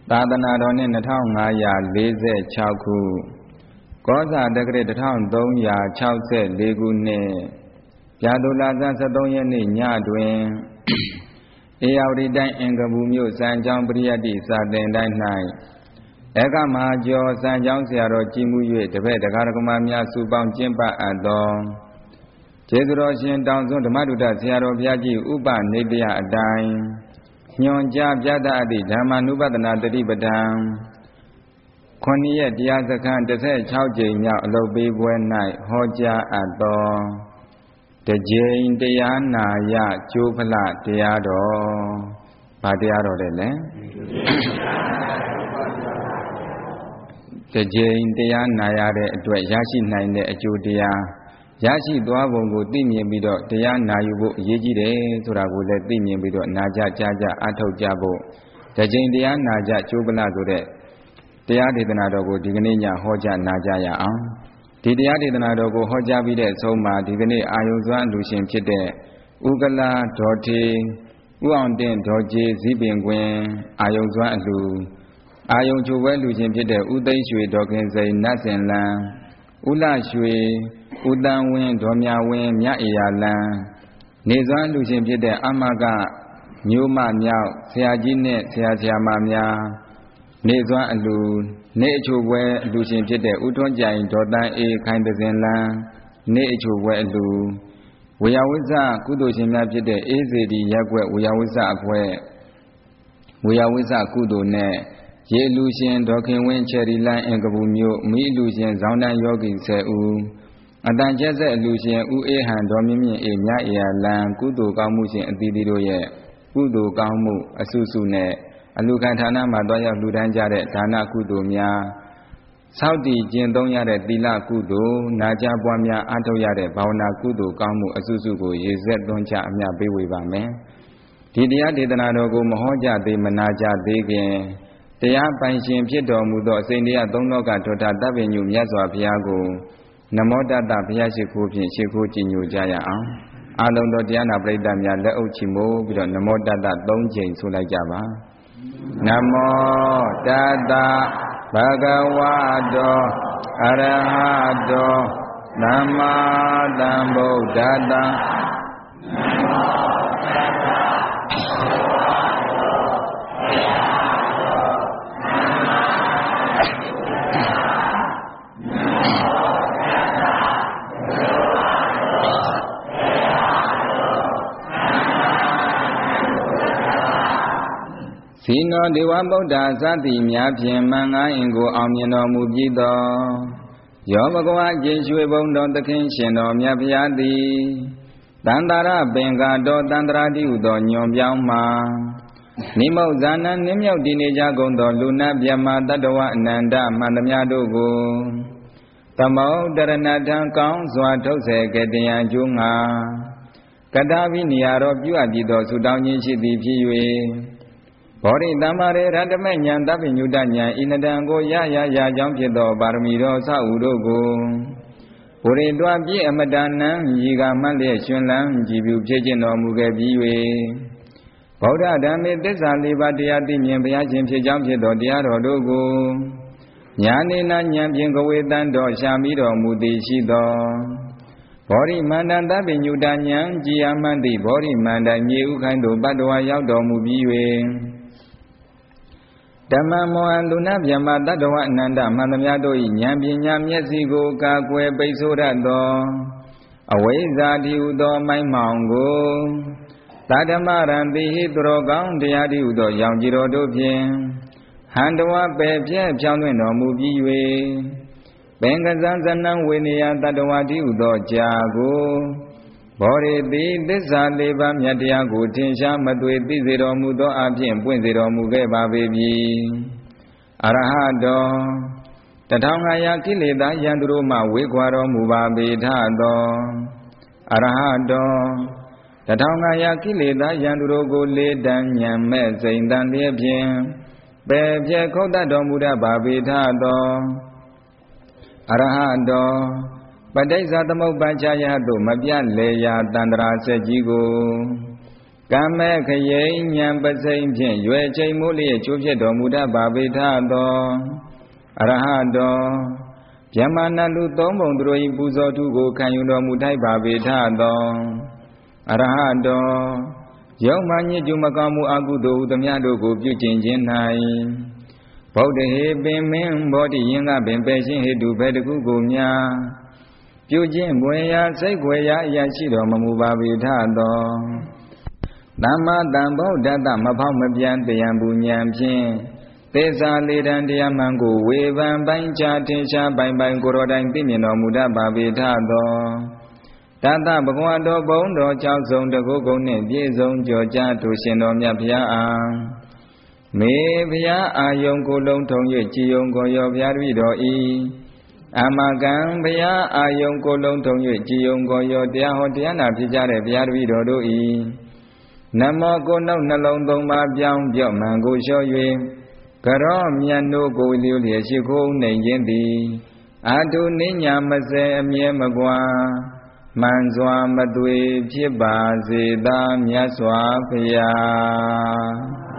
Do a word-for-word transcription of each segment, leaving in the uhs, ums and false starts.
သာသနာတော်နှစ်၂၅၄၆ခုကောဇာတက္ကရာတစ်ထောင်သုံးရာခြောက်ဆယ်လေးခုနှစ်ပြာသူလဆန်းဆယ်သုံးရက်နေ့ညတွင်ဧရာဝတီတိုင်းအင်္ဂပူမြို့စံကျောင်းပရိယတ္တိစာသင်တိုင်း၌ဧကမဟာကျော်စံကျောင်းဆရာတော်ကြီးမှု၍တပည့်တရားဓမ္မများစုပေါင်းကျင့်ပအပ်သောကျေးဇူးတော်ရှင်တောင်စွန်းဓမ္မတုဒ္ဒဆရာတော်ဘုရားကြီးဥပနိတယအတိုင်းညွန်ကြားပြသအပ်သည့်ဓမ္မနုပဒနာတတိပဒံခုနှစ်ရက်တရားစခန်းတစ်ဆယ်ခြောက်ကြိမ်မြောက်အလုပ်ပေးပွဲ၌ဟောကြားအပ်သောတကြိမ်တရားနာယကျိုးဖလတရားတော်ဗာတရားတော်တဲ့လေတကြိမ်တရားနာရတဲ့အတွက်ရရှိနိုင်တဲ့အကျိုးတရားရရှိသွားပုံကိုသိမြင်ပြီးတော့တရားနာယူဖို့အရေးကြီးတယ်ဆိုတာကိုလည်းသိမြင်ပြီးတော့နာကြကြားကြအထောက်ကြဖို့တကြိမ်တရားနာကြကျိုးဖလဆိုတဲ့တရားဒေသနာတော်ကိုဒီကနေ့ညဟောကြားနာကြရအောင်ဒီတရားဒေသနာတော်ကိုဟောကြားပြီးတဲ့အဆုံးမှာဒီကနေ့အာယုံစွမ်းလူရှင်ဖြစ်တဲ့ဥကလာဒေါ်ထေဥအောင်တင့်ဒေါ်ကျေဇီးပင်ကွင်းအာယုံစွမ်းအလူအာယုံချိုပွဲလူရှင်ဖြစ်တဲ့ဥသိမ့်ရွှေဒေါ်ခင်စိန်နတ်စင်လန်းဥလရွှေဥတန်ဝင်းဒေါ်မြဝင်းမြအေယာလန်းနေစွမ်းလူရှင်ဖြစ်တဲ့အမကမျိုးမမြောက်ဆရာကြီးနဲ့ဆရာဆရာမများနေစွမ်းအလူနေအချိုပွဲအလူရှင်ဖြစ်တဲ့ဥထွန်းကြိုင်ဒေါ်တန်းအေးခိုင်တစင်လန်းနေအချိုပွဲအလူဝေယဝိဇကုသိုလ်ရှင်များဖြစ်တဲ့အေးစေတီရက်ွက်ဝေယဝိဇအဖွဲ့ဝေယဝိဇကုသိုလ်နဲ့ရေလူရှင်ဒေါ်ခင်ဝင်းချယ်ရီလန်းအင်္ဂပူမြို့မိလူရှင်ဇောင်းတန်းယောဂီဆယ်ဦးအတန်ကျက်ဆက်အလူရှင်ဦးအေးဟန်ဒေါ်မြင့်မြင့်အေးမြအေယာလန်းကုသိုလ်ကောင်းမှုရှင်အသီးသီးတို့ရဲ့ကုသိုလ်ကောင်းမှုအစုစုနဲ့အလူခံဌာနမှာတွားရောက်လှူဒန်းကြတဲ့ဒါနကုသိုလ်များသောက်တည်ကျင့်သုံးရတဲ့သီလကုသိုလ်နာကြပွားများအားထုတ်ရတဲ့ဘာဝနာကုသိုလ်ကောင်းမှုအစုစုကိုရေစက်သွန်းချအမြပေးဝေပါမယ်ဒီတရားဒေသနာတော်ကိုမဟောကြသေးမနာကြသေးခင်တရားပိုင်ရှင်ဖြစ်တော်မူသောအစဉ်တရားသုံးလောကထောထတပ်ပင်ညုမြတ်စွာဘုရားကိုနမောတတဘုရားရှိခိုးဖြင့်ရှိခိုးကြည်ညိုကြရအောင်အာလုံးတော်တရားနာပရိသတ်များလက်အုပ်ချီမိုးပြီးတော့နမောတတသုံးကြိမ်ဆိုလိုက်ကြပါနမောတတဘဂဝတောအရဟတောသမ္မာသမ္ဗုဒ္ဓတ္တဇီနောဒေဝဗုဒ္ဓသတိများဖြင့်မင်္ဂအင်ကိုအောင်မြင်တော်မူပြီးသောယောဘဂဝါကျေရွှေဘုံတော်သခင်ရှင်တော်မြတ်ဖျားသည်တန္တရပင်ကတော်တန္တရာတိဟုသောညွန်ပြောင်းမှာနိမုတ်ဇာနံနှင်းမြောက်တည်နေကြကုန်သောလူနာမြတ်မာတတ္တဝအနန္တမှန်သမျှတို့ကိုသမုဒ္ဒရဏထံကောင်းစွာထုတ်ဆဲကတယံကျိုးငါကတာဘိနိယာတော်ပြုအပ်ပြီးသောဆုတောင်းခြင်းရှိသည်ဖြစ်၍ဘောရိတမ္မာရေရတ္တမဉ္ဇဉ်တပ္ပိညုတဉ္ဇဉ်ဤနတံကိုရရရကြောင်းဖြစ်သောပါရမီတော်သဟုတို့ကိုဘုရိတွားပြည့်အမတနံဤကမှတ်လျက်ရှင်လန်းကြည်ပြုဖြစ်ခြင်းတော်မူခဲ့ပြီး၍ဗုဒ္ဓဓမ္မေသစ္စာလေးပါးတရားသိမြင်ဘုရားရှင်ဖြစ်ကြောင်းဖြစ်သောတရားတော်တို့ကိုညာနေနာဉာဏ်ဖြင့်ကဝေတန်တော်ရှာမိတော်မူသည်ရှိသောဘောရိမန္တတပ္ပိညုတဉ္ဇဉ်ကြည်အမှန်သည့်ဘောရိမန္တမြေဥခိုင်းသို့ပတ္တဝါရောက်တော်မူပြီး၍ဓမ္မမောဟလူနာဗျမတတ္တဝအနန္တမှန်သမျှတို့၏ဉာဏ်ပညာမျက်စိကိုကာကွယ်ပိတ်ဆို့ရသောအဝိဇ္ဇာတိဟုသောမိုင်းမောင်ကိုသာဓမ္မရံတိဟိသူတော်ကောင်းတရားတိဟုသောရောင်ကြည်တော်တို့ဖြင့်ဟန္တဝပယ်ပြဲဖြောင်းသွင်းတော်မူပြီး၍ပင်ကဇံဇနံဝေနယတတ္တဝတိဟုသောကြာကိုဘောရိတိသစ္စာလေးပါးမြတ်တရားကိုထင်ရှားမသွေသိစေတော်မူသောအဖြစ်ပွင့်စေတော်မူခဲ့ပါပေပြီအရဟတောတထောင်ငါးရာကိလေသာယံသူတို့မှဝေခွာတော်မူပါပေထသောအရဟတောတထောင်ငါးရာကိလေသာယံသူတို့ကိုလေးတန်ညံမဲ့စိန်တန်လျက်ဖြင့်ပယ်ပြဲခုတ်တတ်တော်မူတတ်ပါပေထသောအရဟတောပဋိစ္စသမုပ္ပါချာယသို့မပြတ်လေရာတန္တရာဆက်ကြီးကိုကမ္မခယေဉာဏ်ပစိမ့်ဖြင့်ရွယ်ချိန်မိုးလျက်ကျိုးဖြစ်တော်မူတတ်ပါပေထသောအရဟတောဗျမ္မာနလူသုံးပုံသူတို့၏ပူဇော်ထုကိုခံယူတော်မူထိုက်ပါပေထသောအရဟတောယုံမှညစ်ကျူးမကောင်းမှုအကုသိုလ်ဟုသမျှတို့ကိုပြုကျင့်ခြင်း၌ဗုဒ္ဓဟေပင်မင်းဘောဓိယင်္ဂပင်ပယ်ခြင်းဟေတုဘယ်တခုကိုများပြုကျင့်ပွင့်ရာစိတ်ွယ်ရာအရာရှိတော်မမူပါပေထသောသမ္မာသမ္ဗုဒ္ဓတ္တမဖောက်မပြန်တရားပူဉဏ်ဖြင့်သေစာလေတံတရားမှန်ကိုဝေဖန်ပိုင်းခြားထင်ရှားပိုင်ပိုင်ကိုယ်တော်တိုင်သိမြင်တော်မူတတ်ပါပေထသောတတဘဂဝါတော်ဘုံတော်ကြောင့်ဆုံးတကုတ်ကုန်းနှင့်ပြည့်စုံကြော်ကြားသူရှင်တော်မြတ်ဘုရားအားမေဘုရားအာယုံကိုလုံးထုံ၍ကြည်ယုံကိုရောဘုရားတပည့်တော်ဤအမကံဘုရားအာယုံကိုလုံးထုံ၍ကြည်ယုံကိုရောတရားဟောတရားနာဖြစ်ကြတဲ့ဘုရားတပည့်တော်တို့ဤနမောကိုနှုတ်နှလုံးသုံးပါးပြောင်းပြော့မှန်ကိုလျှော့၍ကရောမြတ်တို့ကိုလျောလျက်ရှိခိုးနှိမ်ခြင်းသည်အာတုနိညာမစဲအမြဲမကွာမှန်စွာမသွေဖြစ်ပါစေသာမြတ်စွာဘုရား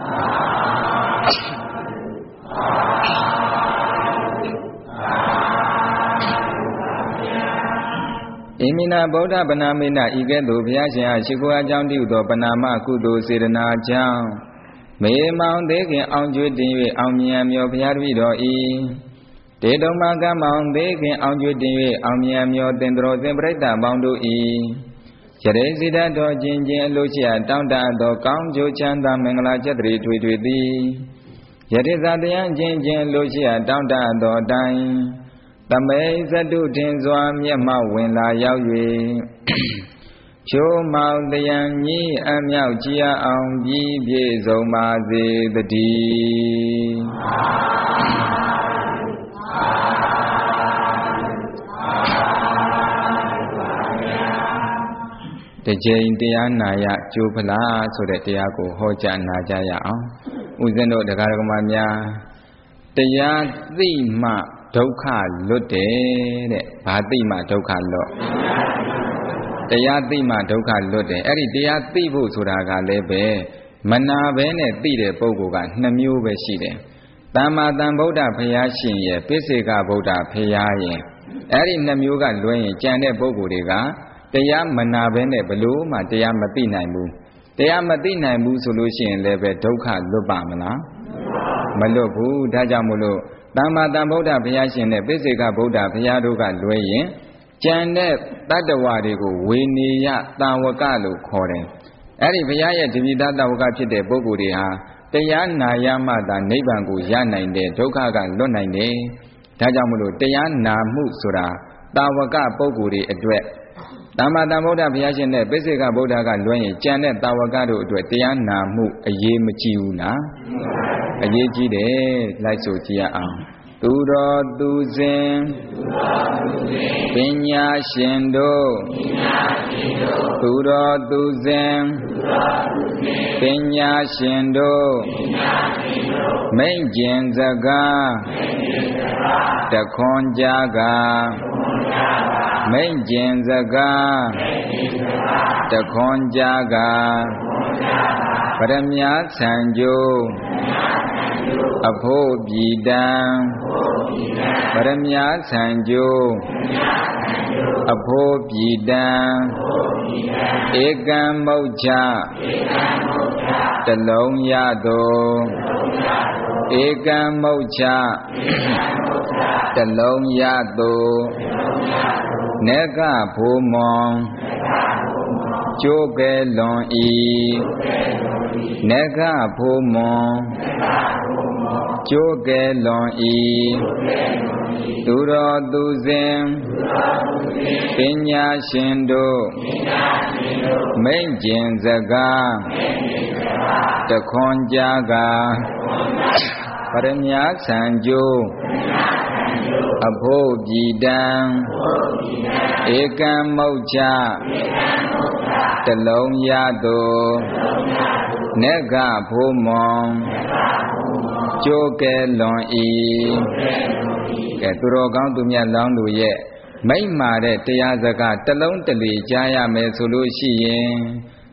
ဣမိနာဗုဒ္ဓပနာမေနဤကဲ့သို့ဘုရားရှင်အားရှိခိုးအကြောင်းတည်းသောပနာမကုသိုလ်စေတနာကြောင့်မေမောင်သေးခင်အောင်ကျွေးတင်၍အောင်မြင်မြော်ဘုရားတပည့်တော်ဤတေတုံမကမောင်သေးခင်အောင်ကျွေးတင်၍အောင်မြင်မြော်တင်တော်စင်ပရိသတ်ပေါင်းတို့ဤရရေစိတ္တတော်ချင်းချင်းအလို့ရှိရာတောင်းတသောကောင်းကျိုးချမ်းသာမင်္ဂလာချက်တည်းထွေထွေသည်ယတိဇတရားချင်းချင်းအလို့ရှိရာတောင်းတသောအတိုင်းသမိတ်သတုထင်စွာမျက်မှောက်ဝင်လာရောက်၍ချိုးမောင်တယံကြီးအမြောက်ကြည်အောင်ပြီးပြည့်စုံပါစေတည်းတကြိမ်တရားနာရကျိုးဖလားဆိုတဲ့တရားကိုဟောကြားနာကြရအောင်ဦးဇင်းတို့တရားဓမ္မများတရားသိမှဒုက္ခလွတ်တယ်တဲ့ဘာသိမှဒုက္ခလွတ်တရားသိမှဒုက္ခလွတ်တယ်အဲ့ဒီတရားသိဖို့ဆိုတာကလည်းပဲမနာဘဲနဲ့သိတဲ့ပုဂ္ဂိုလ်ကနှစ်မျိုးပဲရှိတယ်သမ္မာသမ္ဗုဒ္ဓဘုရားရှင်ရဲ့ပိစိကဗုဒ္ဓဘုရားရဲ့အဲ့ဒီနှစ်မျိုးကလွဲရင်ကြံတဲ့ပုဂ္ဂိုလ်တွေကတရားမနာဘဲနဲ့ဘလို့မှတရားမသိနိုင်ဘူးတရားမသိနိုင်ဘူးဆိုလို့ရှိရင်လည်းပဲဒုက္ခလွတ်ပါမလားမလွတ်ဘူးဒါကြောင့်မို့လို့သမ္မာသမ္ဗုဒ္ဓဘုရားရှင်နဲ့ပိစိကဗုဒ္ဓဘုရားတို့ကလွဲရင်ကျန်တဲ့တတ္တဝါတွေကိုဝေနေယတာဝကလို့ခေါ်တယ်အဲ့ဒီဘုရားရဲ့တပိသတာဝကဖြစ်တဲ့ပုဂ္ဂိုလ်တွေဟာတရားနာရမှသာနိဗ္ဗာန်ကိုရနိုင်တယ်ဒုက္ခကလွတ်နိုင်တယ်ဒါကြောင့်မို့လို့တရားနာမှုဆိုတာတာဝကပုဂ္ဂိုလ်တွေအတွက်သမ္မာသမ္ဗုဒ္ဓဘုရားရှင်နဲ့ပိစိကဗုဒ္ဓကလွှဲရင်ကြံတဲ့တာဝကတို့အတွက်တရားနာမှုအရေးမကြီးဘူးလားအရေးကြီးတယ်လိုက်ဆိုကြည့်ရအောင်သူတော်သူစဉ်ပညာရှင်တို့သူတော်သူစဉ်ပညာရှင်တို့မိန့်ကျင်စကားတခွန်ကြကမိန့်ကျင်စကားတခွန်ကြကပရမညာဆံကြိုးအဖို့ပြည်တံပရမညာဆံကြိုးအဖို့ပြည်တံဧကံမုတ်ချတလုံးရသောဧကံမုတ်ချတလုံးရသောနေကဘုံမောင်ကျိုးကဲလွန်ဤနေကဘုံမောင်ကျိုးကဲလွန်ဤသူတော်သူစဉ်ပညာရှင်တို့မိန့်ကျင်စကားတခွန်ကြကပရမညာဆံကြိုးအဖို့ပြည်တံဧကံမုတ်ချတလုံးရသောနေကဘုံမောင်ကျိုးကဲလွန်ဤကဲသူတော်ကောင်းသူမြတ်လောင်းတို့ရဲ့မိမ့်မာတဲ့တရားစကားတလုံးတလေကြားရမယ်ဆိုလို့ရှိရင်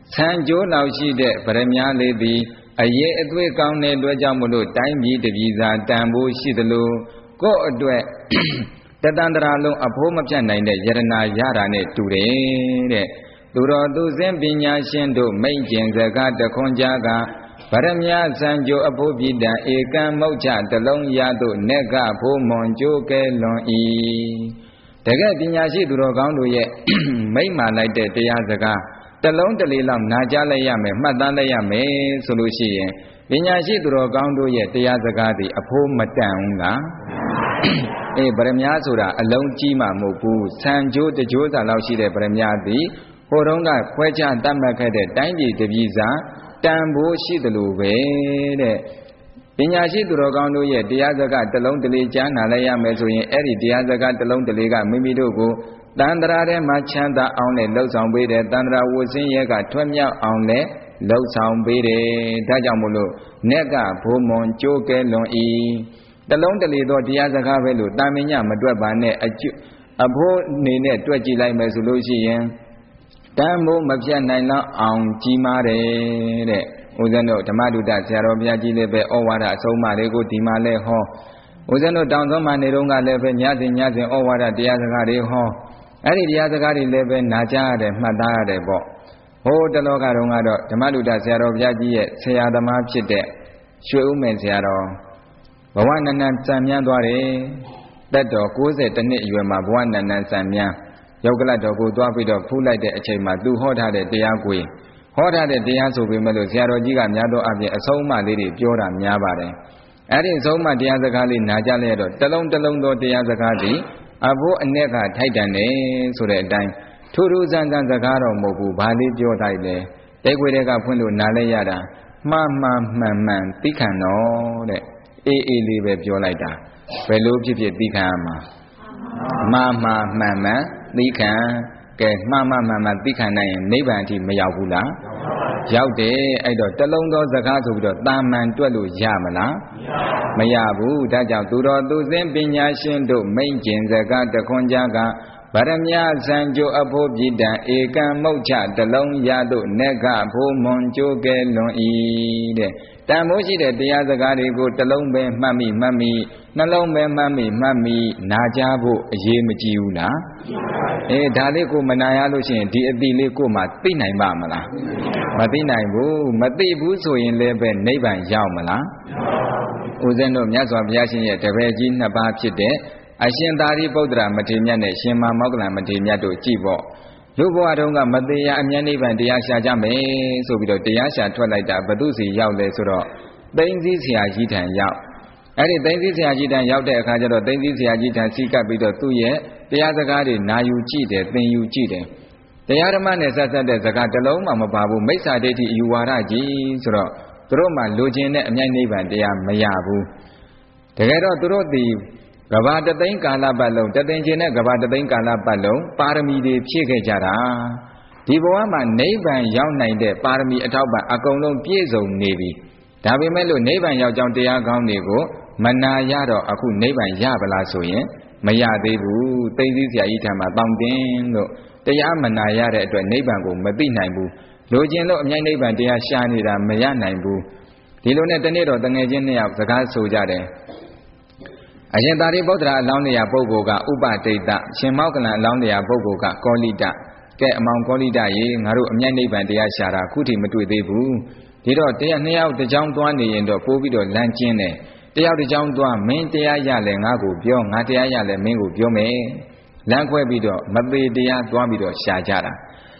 ဆံကြိုးလောက်ရှိတဲ့ဗရမ ्या လေးသည်အရေးအသွေးကောင်းတဲ့အတွက်ကြောင့်မလို့တိုင်းပြည်တပြည်စာတန်ဖိုးရှိသလိုကိုယ့်အတွက်တတန္တရာလုံးအဖိုးမပြတ်နိုင်တဲ့ယရနာရတာနဲ့တူတယ်တဲ့သူတော်သူစဉ်ပညာရှင်တို့မိန့်ကျင်စကားတခွန်ကြားကဗရမ ्या ဆံကြိုးအဖိုးပြတံဧကံမုတ်ချတလုံးရသို့နက်ကဖိုးမွန်ကြိုးကဲလွန်၏တကယ်ပညာရှိသူတော်ကောင်းတို့ရဲ့မိန့်မာလိုက်တဲ့တရားစကားတလုံးတလေလောက်နာကြားလိုက်ရမယ်မှတ်သားလိုက်ရမယ်ဆိုလို့ရှိရင်ပညာရှိသူတော်ကောင်းတို့ရဲ့တရားစကားတွေအဖိုးမတန်ဘူးလားအေးဗရမ ्या ဆိုတာအလုံးကြီးမှမဟုတ်ဘူးဆံကြိုးတကြိုးစာလောက်ရှိတဲ့ဗရမ ्या သည်ဟိုတုန်းကခွဲခြားတတ်မှတ်ခဲ့တဲ့တိုင်းပြည်တပြည်စာတန်ဖိုးရှိသလိုပဲတဲ့ပညာရှိသူတော်ကောင်းတို့ရဲ့တရားစကားတစ်လုံးတစ်လေးကြားနာလိုက်ရမယ်ဆိုရင်အဲ့ဒီတရားစကားတစ်လုံးတစ်လေးကမိမိတို့ကိုတန်ត្រာထဲမှာချမ်းသာအောင်နဲ့လှုပ်ဆောင်ပေးတယ်တန်ត្រာဝဆင်းရဲကထွတ်မြောက်အောင်နဲ့လှုပ်ဆောင်ပေးတယ်ဒါကြောင့်မို့လို့နက်ကဘိုးမွန်ကြိုးကဲလွန်ဤတစ်လုံးတစ်လေးသောတရားစကားပဲလို့တာမင်ညမတွက်ပါနဲ့အကျွအဖိုးနေနဲ့တွက်ကြည့်လိုက်မယ်ဆိုလို့ရှိရင်တန်မိုးမပြတ်နိုင်လောက်အောင်ကြီးမားတယ်တဲ့ဦးဇင်းတို့ဓမ္မတုဒ္ဒဆရာတော်ဘုရားကြီးလည်းပဲဩဝါဒအဆုံးအမတွေကိုဒီမှာလဲဟောဦးဇင်းတို့တောင်ဆုံးမနေတော့ကလည်းပဲညစဉ်ညစဉ်ဩဝါဒတရားစကားတွေဟောအဲ့ဒီတရားစကားတွေလည်းပဲနာကြားရတယ်မှတ်သားရတယ်ပေါ့ဟိုတလောကတုန်းကတော့ဓမ္မတုဒ္ဒဆရာတော်ဘုရားကြီးရဲ့ဆရာသမားဖြစ်တဲ့ရွှေဦးမယ်ဆရာတော်ဘဝနန္ဒန်စံမြန်းသွားတယ်တက်တော်ကိုးဆယ်နှစ်အရွယ်မှာဘဝနန္ဒန်စံမြန်းယောက်ကလတ်တော်ကိုသွားပြီးတော့ဖူးလိုက်တဲ့အချိန်မှာသူဟောထားတဲ့တရားကိုဟောထားတဲ့တရားဆိုပေမဲ့လို့ဆရာတော်ကြီးကများသောအားဖြင့်အဆုံးအမလေးတွေပြောတာများပါတယ်အဲ့ဒီအဆုံးအမတရားစကားလေးနာကြလဲတော့တလုံးတလုံးသောတရားစကားဒီအဘိုးအ내ကထိုက်တန်တယ်ဆိုတဲ့အတိုင်းထူးထူးဆန်းဆန်းစကားတော့မဟုတ်ဘူးဘာလေးပြောလိုက်လဲတိတ်ခွေတွေကဖွင့်လို့နားလဲရတာမှားမှားမှန်မှန်သိခံတော့တဲ့အေးအေးလေးပဲပြောလိုက်တာဘယ်လိုဖြစ်ဖြစ်သိခံရမှာမှားမှားမှန်မှန်သိခံကဲမှားမှားမှန်မှန်သိခံနိုင်ရင်နိဗ္ဗာန်အထိမရောက်ဘူးလားရောက်တယ်အဲ့တော့တလုံးသောစကားဆိုပြီးတော့တာမန်တွက်လို့ရမလားမရဘူးဒါကြောင့်သူတော်သူစဉ်ပညာရှင်တို့မိန့်ကျင်စကားတခွန်ကြားကဗရမ ्या ဆံကြိုးအဖို့ပြတံဧကံမုတ်ချတလုံးရသို့နက်ကဖိုးမွန်ကြိုးကဲလွန်ဤတဲ့တန်မိုးရှိတဲ့တရားစကားတွေကိုတလုံးပဲမှတ်မိမှတ်မိနှလုံးပဲမှတ်မိမှတ်မိနာကြားဖို့အရေးမကြီးဘူးလားအေးဒါလေးကိုမနာရလို့ရှိရင်ဒီအတိလေးကိုမှသိနိုင်ပါမလားမသိနိုင်ဘူးမသိဘူးဆိုရင်လည်းပဲနိဗ္ဗာန်ရောက်မလားဦးဇင်းတို့မြတ်စွာဘုရားရှင်ရဲ့တပည့်ကြီးနှစ်ပါးဖြစ်တဲ့အရှင်သာရိပုတ္တရာမထေရမြတ်နဲ့ရှင်မမောက္ကလမထေရမြတ်တို့ကြည်ပေါ့လူဘဝတုန်းကမသေးရအမြတ်နိဗ္ဗာန်တရားရှာကြမယ်ဆိုပြီးတော့တရားရှာထွက်လိုက်တာဘသူစီရောက်လဲဆိုတော့သိသိဆရာကြီးထံရောက်အဲ့ဒီသိသိဆရာကြီးထံရောက်တဲ့အခါကျတော့သိသိဆရာကြီးထံစီကပ်ပြီးတော့သူ့ရဲ့တရားစကားတွေနာယူကြည့်တယ်သင်ယူကြည့်တယ်တရားဓမ္မနဲ့ဆက်ဆက်တဲ့စကားတစ်လုံးမှမပါဘူးမိစ္ဆာဒိဋ္ဌိအယူဝါဒကြီးဆိုတော့သူတို့မှလိုချင်တဲ့အမြတ်နိဗ္ဗာန်တရားမရဘူးတကယ်တော့သူတို့ဒီကဘာတသိန်းကာလပတ်လုံးတသိန်းချင်းနဲ့ကဘာတသိန်းကာလပတ်လုံးပါရမီတွေဖြည့်ခဲ့ကြတာဒီဘဝမှာနိဗ္ဗာန်ရောက်နိုင်တဲ့ပါရမီအထောက်ပံ့အကုန်လုံးပြည့်စုံနေပြီဒါပေမဲ့လို့နိဗ္ဗာန်ရောက်ကြောင်းတရားကောင်းတွေကိုမနာရတော့အခုနိဗ္ဗာန်ရပါလားဆိုရင်မရသေးဘူးသိသိဆရာကြီးထံမှာတောင်းတင်လို့တရားမနာရတဲ့အတွက်နိဗ္ဗာန်ကိုမသိနိုင်ဘူးလိုချင်လို့အမြိုက်နိဗ္ဗာန်တရားရှာနေတာမရနိုင်ဘူးဒီလိုနဲ့တနေ့တော့တငယ်ချင်းနှစ်ယောက်စကားဆိုကြတယ်အရှင်သာရိပုတ္တရာအလောင်းနေရာပုဂ္ဂိုလ်ကဥပတိတ်တရှင်မောက္ကလံအလောင်းနေရာပုဂ္ဂိုလ်ကကောလိတကဲအမောင်ကောလိတရေငါတို့အမြိုက်နိဗ္ဗာန်တရားရှာတာခုထိမတွေ့သေးဘူးဒီတော့တရားနှစ်ယောက်တစ်ကြောင်းသွားနေရင်တော့ပိုးပြီးတော့လမ်းကျင်းတယ်တယောက်တစ်ကြောင်းသွားမင်းတရားရလဲငါ့ကိုပြောငါတရားရလဲမင်းကိုပြောမယ်လမ်းခွဲပြီးတော့မသေးတရားသွားပြီးတော့ရှာကြတာ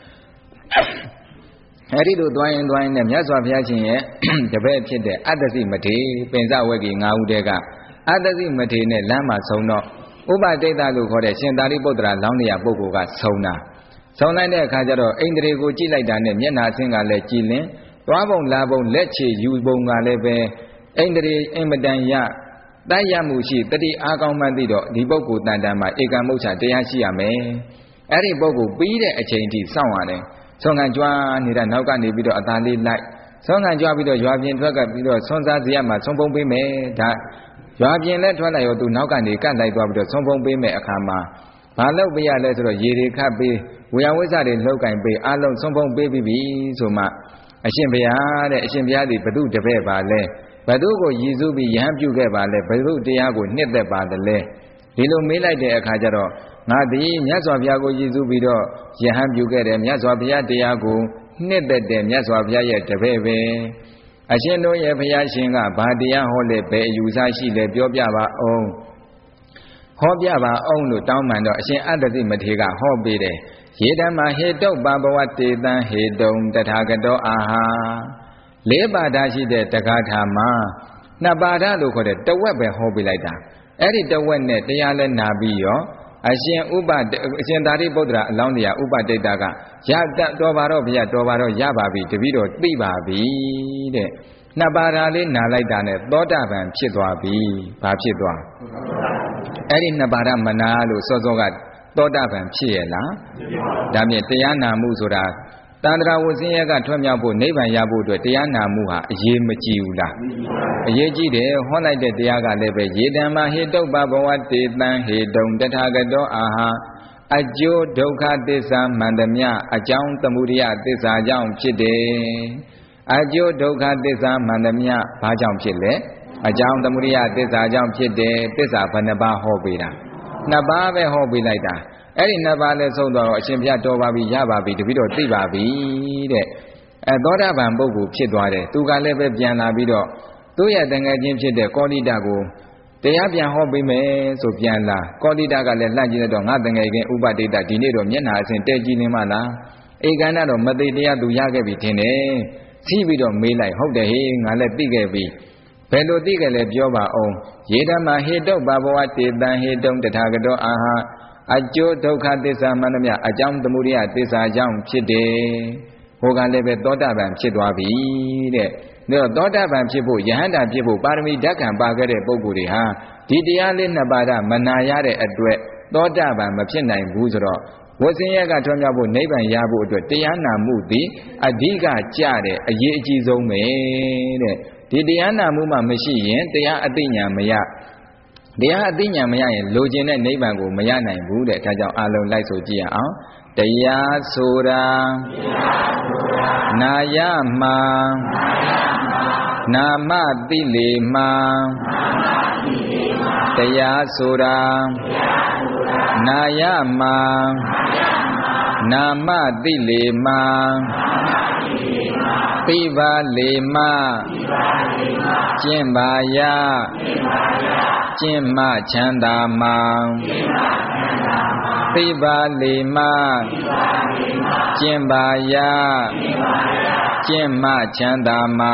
အဲ့ဒီလိုသွားရင်သွားရင်နဲ့မြတ်စွာဘုရားရှင်ရဲ့တပည့်ဖြစ်တဲ့အတ္တစိမထေပင်စဝဂ္ဂီ၅ဦးတဲကအတ္တစိမထေနဲ့လမ်းမှာဆုံးတော့ဥပတိတ်တလို့ခေါ်တဲ့ရှင်သာရိပုတ္တရာလောင်းနေရပုဂ္ဂိုလ်ကဆုံးတာဆုံးလိုက်တဲ့အခါကျတော့အိန္ဒြေကိုကြည့်လိုက်တာနဲ့မျက်နှာဆင်းကလည်းကြည်လင်သွားပုံလာပုံလက်ချေယူပုံကလည်းပဲအိန္ဒြေအင်မတန်ရတိုက်ရမှုရှိတတိအားကောင်းမှသိတော့ဒီပုဂ္ဂိုလ်တန်တန်မှာဧကမုဋ္ဌတရားရှိရမယ်အဲ့ဒီပုဂ္ဂိုလ်ပြီးတဲ့အချိန်ထိစောင့်ရတယ်ဆုံးခံကြွားနေတာနောက်ကနေပြီးတော့အသာလေးလိုက်ဆုံးခံကြွားပြီးတော့ရွာပြင်ထွက်ကပြီးတော့ဆွမ်းစားစရာမှာဆုံးပုံပေးမယ်ဒါရွာပြင်လဲထွက်လိုက်ရောသူနောက်ကနေကတ်လိုက်သွားပြီးတော့ဆုံးပုံပေးမယ်အခါမှာဘာလုပ်ပေးရလဲဆိုတော့ရေတွေခတ်ပေးဝေယဝိဇ္ဇတွေလှုပ်ကင်ပေးအလုံးဆုံးဖုံးပေးပြီးပြီဆိုမှအရှင်ဘုရားတဲ့အရှင်ဘုရားဒီဘု து တပည့်ပါလဲဘု து ကိုရည်စူးပြီးယဟန်ပြုခဲ့ပါလဲဘု து တရားကိုနှစ်သက်ပါသလဲဒီလိုမေးလိုက်တဲ့အခါကျတော့ငါသည်မြတ်စွာဘုရားကိုရည်စူးပြီးတော့ယဟန်ပြုခဲ့တယ်မြတ်စွာဘုရားတရားကိုနှစ်သက်တယ်မြတ်စွာဘုရားရဲ့တပည့်ပဲအရှင်တို့ရဲ့ဘုရားရှင်ကဘာတရားဟောလဲဘယ်အယူဆရှိလဲပြောပြပါအောင်ဟောပြပါအောင်လို့တောင်းပန်တော့အရှင်အတ္တတိမထေရကဟောပေးတယ်ယေဓမ္မဟေတုပဘဝတေတံဟေတုံတထာဂတောအာဟာလေးပါဒရှိတဲ့တက္ကထာမှာနှစ်ပါဒလို့ခေါ်တဲ့တဝက်ပဲဟောပေးလိုက်တာအဲ့ဒီတဝက်နဲ့တရားလဲနာပြီးရောအရှင်ဥပအရှင်သာရိပုတ္တရာအလောင်းတရားဥပတိတ်တာကရတတ်တော်ပါတော့ဗျာတော်ပါတော့ရပါပြီတပည့်တော်သိပါပြီတဲ့နှစ်ပါဒလေးနာလိုက်တာနဲ့သောတာပန်ဖြစ်သွားပြီဘာဖြစ်သွားအဲ့ဒီနှစ်ပါဒမနာလို့စောစောကသောတာပန်ဖြစ်ရဲ့လားဒါမြင်တရားနာမှုဆိုတာတန္တရာဝဆင်းရဲကထွက်မြောက်ဖို့နိဗ္ဗာန်ရဖို့အတွက်တရားနာမှုဟာအရေးမကြီးဘူးလားအရေးကြီးတယ်ဟောလိုက်တဲ့တရားကလည်းပဲယေတံမဟေတုပ္ပဘဝတေတံဟေတုံတထာဂတောအာဟာအကျိုးဒုက္ခသစ္စာမှန်သမျှအကြောင်းသမုဒယသစ္စာကြောင့်ဖြစ်တယ်အကျိုးဒုက္ခသစ္စာမှန်သမျှဘာကြောင့်ဖြစ်လဲအကြောင်းသမုဒယသစ္စာကြောင့်ဖြစ်တယ်သစ္စာဘယ်နှပါးဟောပေးတာနှစ်ပါးပဲဟောပေးလိုက်တာအဲ့ဒီနှစ်ပါးလဲဆုံးတော့အရှင်ဘုရားတော်ပါပြီရပါပြီတပည့်တော်သိပါပြီတဲ့အဲသောတာပန်ပုဂ္ဂိုလ်ဖြစ်သွားတယ်သူကလည်းပဲပြန်လာပြီးတော့သူ့ရဲ့တငယ်ချင်းဖြစ်တဲ့ကောလိတကိုတရားပြန်ဟောပေးမယ်ဆိုပြန်လာကောလိတကလည်းလှန့်ကြည့်တော့ငါတငယ်ချင်းဥပတိတဒီနေ့တော့မျက်နှာအစဉ်တဲ့ကြည့်နေမှလားဧကန္တတော့မသိတရားသူရခဲ့ပြီထင်တယ်စီးပြီးတော့မေးလိုက်ဟုတ်တယ်ဟေးငါလည်းသိခဲ့ပြီဘယ်လိုသိခဲ့လဲပြောပါအောင်ယေဓမ္မဟေတုပ္ပဘဝတေတံဟေတုံတထာဂတောအာဟာအကျိုးဒုက္ခသစ္စာမှန်သမျှအကြောင်းသမုဒယသစ္စာကြောင့်ဖြစ်တယ်ဟိုကလည်းပဲသောတာပန်ဖြစ်သွားပြီတဲ့ဒါတော့သောတာပန်ဖြစ်ဖို့ယဟန္တာဖြစ်ဖို့ပါရမီဓာတ်ကံပါခဲ့တဲ့ပုဂ္ဂိုလ်တွေဟာဒီတရားလေးနှစ်ပါးမနာရတဲ့အတွက်သောတာပန်မဖြစ်နိုင်ဘူးဆိုတော့ဝဆင်းရဲကထွံ့မြောက်ဖို့နိဗ္ဗာန်ရဖို့အတွက်တရားနာမှုသည်အဓိကကြတဲ့အရေးအကြီးဆုံးပဲတဲ့ဒီတရားနာမှုမှမရှိရင်တရားအသိဉာဏ်မရတရားအသိဉာဏ်မရရင်လိုချင်တဲ့နိဗ္ဗာန်ကိုမရနိုင်ဘူးတဲ့ဒါကြောင့်အလုံးလိုက်ဆိုကြည့်ရအောင်တရားဆိုတာနာယမှာနာမတိလေမှာတရားဆိုတာနာယမှာနာမတိလေမှာပိပါလေမှာကျင့်ပါယကျင့်မှချမ်းသာမှာပိပါလေမှာကျင့်ပါယကျင့်မှချမ်းသာမှာ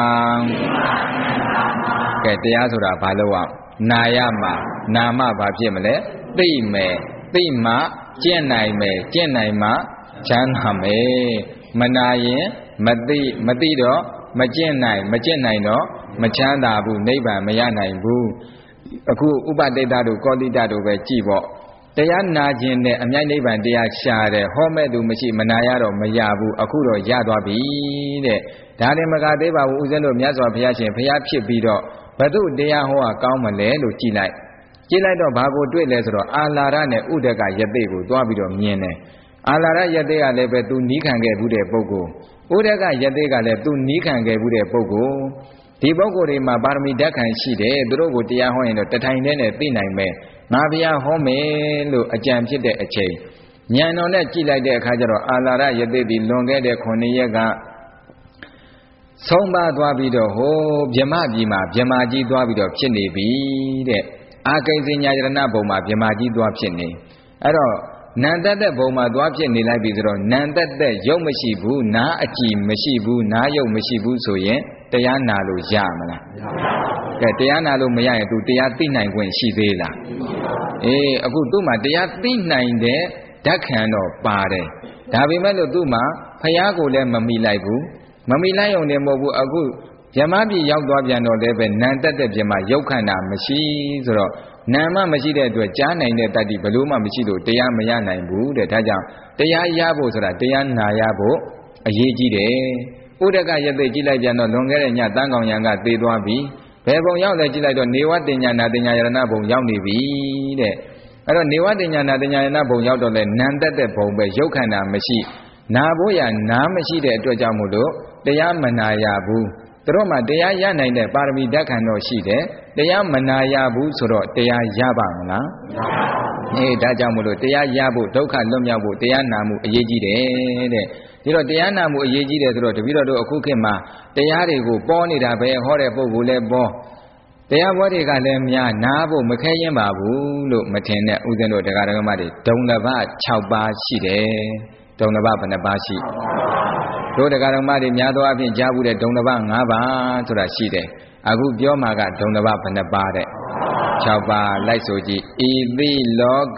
ကဲတရားဆိုတာဘာလို့အောင်နာရမှာနာမဘာဖြစ်မလဲသိမယ်သိမှကျင့်နိုင်မယ်ကျင့်နိုင်မှချမ်းသာမယ်မနာရင်မသိမသိတော့မကျင့်နိုင်မကျင့်နိုင်တော့မချမ်းသာဘူးနိဗ္ဗာန်မရနိုင်ဘူးအခုဥပတိတ္တတို့ကောလိတတို့ပဲကြည်ပေါ့တရားနာခြင်းနဲ့အမြိုက်နိဗ္ဗာန်တရားရှာတယ်ဟောမဲ့သူမရှိမနာရတော့မရဘူးအခုတော့ရသွားပြီတဲ့ဒါလည်းမကသေးပါဘူးဦးဇင်းတို့မြတ်စွာဘုရားရှင်ဘုရားဖြစ်ပြီးတော့ဘု து တရားဟောတာကောင်းမလဲလို့ကြည်လိုက်ကြည်လိုက်တော့ဘာကိုတွေ့လဲဆိုတော့အာလာရနဲ့ဥဒကယသိကိုသွားပြီးတော့မြင်တယ်အာလာရယသိကလည်းပဲသူနီးခံခဲ့ဘူးတဲ့ပုဂ္ဂိုလ်ဥဒကယသိကလည်းသူနီးခံခဲ့ဘူးတဲ့ပုဂ္ဂိုလ်ဒီပုဂ္ဂိုလ်တွေမှာပါရမီဓာတ်ခံရှိတယ်သူတို့ကိုတရားဟောရင်တော့တထိုင်နဲ့နဲ့သိနိုင်မယ်ငါဘုရားဟောမယ်လို့အကြံဖြစ်တဲ့အချိန်ဉာဏ်တော်နဲ့ကြည့်လိုက်တဲ့အခါကျတော့အာလာရယသိတိလွန်ခဲ့တဲ့ခုနှစ်ရက်ကဆုံးပါသွားပြီးတော့ဟိုဗြဟ္မပြည်မှာဗြဟ္မာကြီးသွားပြီးတော့ဖြစ်နေပြီတဲ့အာကိဉ္စညာယရဏဘုံမှာဗြဟ္မာကြီးသွားဖြစ်နေအဲ့တော့နံတက်တဲ့ဘုံမှာသွားဖြစ်နေလိုက်ပြီဆိုတော့နံတက်တဲ့ရုပ်မရှိဘူးနားအကြည်မရှိဘူးနားရုပ်မရှိဘူးဆိုရင်တရားနာလို့ရမလားကဲတရားနာလို့မရရင် तू တရားသိနိုင်ခွင့်ရှိသေးလားအေးအခုသူ့မှာတရားသိနိုင်တဲ့ဓာတ်ခံတော့ပါတယ်ဒါပေမဲ့လို့သူ့မှာဖျားကိုလည်းမမိလိုက်ဘူးမမိလိုက်ုံနဲ့မဟုတ်ဘူးအခုဗြဟ္မပြည်ရောက်သွားပြန်တော့လည်းပဲနံတက်တဲ့ပြင်မှာရုပ်ခန္ဓာမရှိဆိုတော့နာမမရှိတဲ့အတွက်ကြားနိုင်တဲ့တတ္တိဘလို့မှမရှိလို့တရားမရနိုင်ဘူးတဲ့ဒါကြောင့်တရားရဖို့ဆိုတာတရားနာရဖို့အရေးကြီးတယ်ဥဒကယသိကြည့်လိုက်ပြန်တော့လွန်ခဲ့တဲ့ညတန်းကောင်ရံကသေသွားပြီဘယ်ဘုံရောက်လဲကြည့်လိုက်တော့နေဝတင်ညာနာတင်ညာယရဏဘုံရောက်နေပြီတဲ့အဲ့တော့နေဝတ္တညာနာတညာယနာဘုံရောက်တော့လဲနံတက်တဲ့ဘုံပဲရုပ်ခန္ဓာမရှိနာဖို့ရနာမရှိတဲ့အတွက်ကြောင့်မို့လို့တရားမနာရဘူးသူတို့မှတရားရနိုင်တဲ့ပါရမီဓာတ်ခံတော့ရှိတယ်တရားမနာရဘူးဆိုတော့တရားရပါမလားအေးဒါကြောင့်မို့လို့တရားရဖို့ဒုက္ခလွတ်မြောက်ဖို့တရားနာမှုအရေးကြီးတယ်တဲ့ဒီတော့တရားနာမှုအရေးကြီးတယ်ဆိုတော့တပည့်တော်တို့အခုခေတ်မှာတရားတွေကိုပေါ်နေတာပဲဟောတဲ့ပုဂ္ဂိုလ်လည်းပေါ်တရားဘောတွေကလည်းများနာဖို့မခဲရင်ပါဘူးလို့မထင်တဲ့ဥစဉ်တို့တရားဓမ္မတွေဒုံလဘ၆ပါးရှိတယ်ဒုံလဘဘယ်နှပါးရှိတို့တရားဓမ္မတွေများသောအားဖြင့်ကြားဘူးတဲ့ဒုံလဘ၅ပါးဆိုတာရှိတယ်အခုပြောမှာကဒုံလဘဘယ်နှပါးတဲ့၆ပါးလိုက်ဆိုကြည့်ဤသိလောက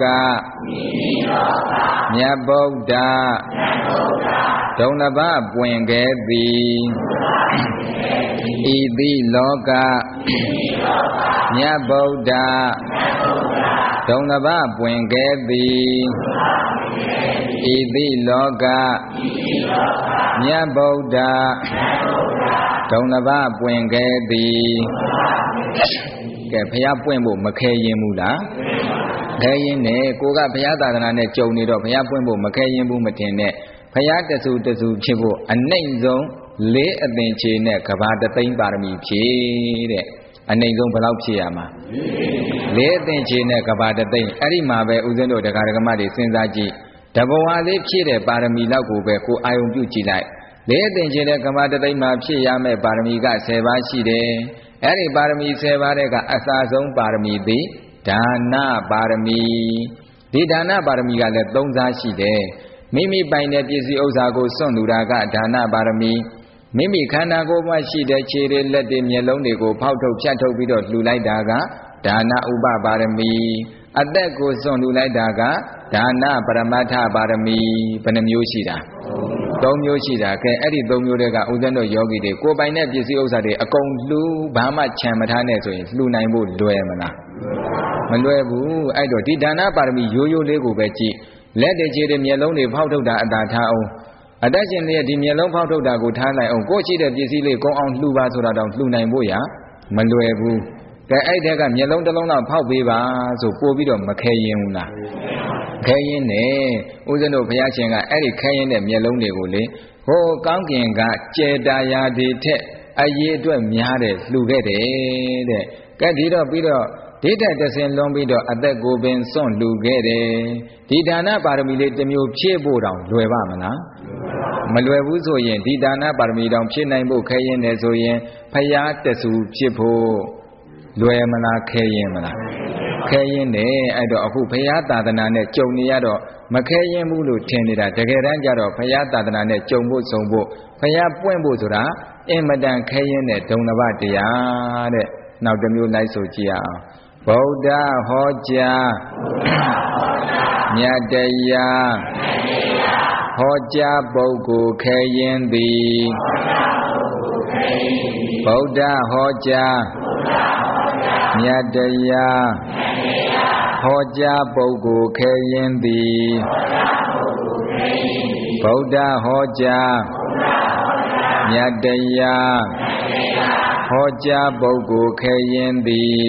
မြတ်ဗုဒ္ဓဒုံလဘပွင့်ခဲ့သည်ဤသိလောကမြတ်ဗုဒ္ဓဒုံလဘပွင့်ခဲ့သည်ဤသိလောကမြတ်ဗုဒ္ဓဒုံလဘပွင့်ခဲ့သည်ကဲဘုရားပွင့်ဖို့မခဲရင်ဘူးလားခဲရင်နဲ့ကိုကဘုရားသာသနာနဲ့ကြုံနေတော့ဘုရားပွင့်ဖို့မခဲရင်ဘူးမထင်နဲ့ဘုရားတဆူတဆူဖြစ်ဖို့အနှိမ့်ဆုံးလေးအသင်ချေနဲ့ကဘာတသိန်းပါရမီဖြည့်တဲ့အနှိမ့်ဆုံးဘယ်လောက်ဖြည့်ရမှာလေးအသင်ချေနဲ့ကဘာတသိန်းအဲ့ဒီမှာပဲဥစဉ်တို့တရားဓမ္မတွေစဉ်းစားကြည့်တဘဝလေးဖြည့်တဲ့ပါရမီလောက်ကိုပဲကိုအာယုံပြုကြည့်လိုက်လေးအသင်ချေနဲ့ကဘာတသိန်းမှာဖြည့်ရမယ့်ပါရမီကဆယ်ပါးရှိတယ်အဲ့ဒီပါရမီဆယ်ပါးတဲ့ကအစဆုံးပါရမီသည်ဒါနပါရမီဒီဒါနပါရမီကလည်းသုံးစားရှိတယ်မိမိပိုင်တဲ့ပစ္စည်းဥစ္စာကိုစွန့်လူတာကဒါနပါရမီမိမိခန္ဓာကိုယ်မှာရှိတဲ့ခြေတွေလက်တွေမျက်လုံးတွေကိုဖောက်ထုတ်ဖြတ်ထုတ်ပြီးတော့လှူလိုက်တာကဒါနဥပပါရမီအသက်ကိုစွန့်လှူလိုက်တာကဒါနပရမတ္ထပါရမီဘယ်နှမျိုးရှိတာသုံးမျိုးရှိတာကဲအဲ့ဒီသုံးမျိုးတွေကဥဒ္ဒနောယောဂီတွေကိုယ်ပိုင်တဲ့ပစ္စည်းဥစ္စာတွေအကုန်လှူဘာမှခြံမထားနဲ့ဆိုရင်လှူနိုင်ဖို့လွယ်မလားမလွယ်ဘူးအဲ့တော့ဒီဒါနပါရမီရိုးရိုးလေးကိုပဲကြည့်လက်တွေခြေတွေမျက်လုံးတွေဖောက်ထုတ်တာအသာထားအောင်အတတ်ရှင်တွေဒီမျက်လုံးဖောက်ထုတ်တာကိုထားလိုက်အောင်ကိုယ်ရှိတဲ့ပစ္စည်းလေးကောင်းအောင်လှူပါဆိုတာတော့လှူနိုင်ဖို့ရမလွယ်ဘူးကဲအဲ့တဲ့ကမျက်လုံးတစ်လုံးတော့ဖောက်ပေးပါဆိုပို့ပြီးတော့မခဲရင်ဘူးလားခဲရင်နဲ့ဦးဇင်းတို့ဘုရားရှင်ကအဲ့ဒီခဲရင်တဲ့မျက်လုံးတွေကိုလေဟိုကောင်းကင်ကကျေတာယာတွေထက်အရေးအတွက်များတယ်လှူခဲ့တယ်တဲ့ကဲဒီတော့ပြီးတော့ဒိဋ္ဌတဆင်လွန်ပြီးတော့အသက်ကိုပင်စွန့်လှူခဲ့တယ်ဒီဒါနပါရမီလေးတစ်မျိုးဖြည့်ဖို့တောင်လွယ်ပါမလားမလွယ်ဘူးဆိုရင်ဒီဒါနပါရမီတောင်ဖြည့်နိုင်ဖို့ခဲရင်တယ်ဆိုရင်ဖရာတဆူဖြစ်ဖို့လွယ်မလားခဲရင်မလားခဲရင်တယ်အဲ့တော့အခုဖရာသာသနာနဲ့ကြုံနေရတော့မခဲရင်ဘူးလို့ထင်နေတာတကယ်တမ်းကျတော့ဖရာသာသနာနဲ့ကြုံဖို့ဆုံးဖို့ဖရာပွင့်ဖို့ဆိုတာအင်မတန်ခဲရင်တဲ့ဒုံလဘတရားတဲ့နောက်တစ်မျိုးလိုက်ဆိုကြည့်အောင်ဗုဒ္ဓဟောကြားမြတ်တရားဟောကြားပုဂ္ဂိုလ်ခဲရင်သည်ဗုဒ္ဓဟောကြားမြတ်တရားဟောကြားပုဂ္ဂိုလ်ခဲရင်သည်ဗုဒ္ဓဟောကြားမြတ်တရားဟောကြားပုဂ္ဂိုလ်ခဲရင်သည်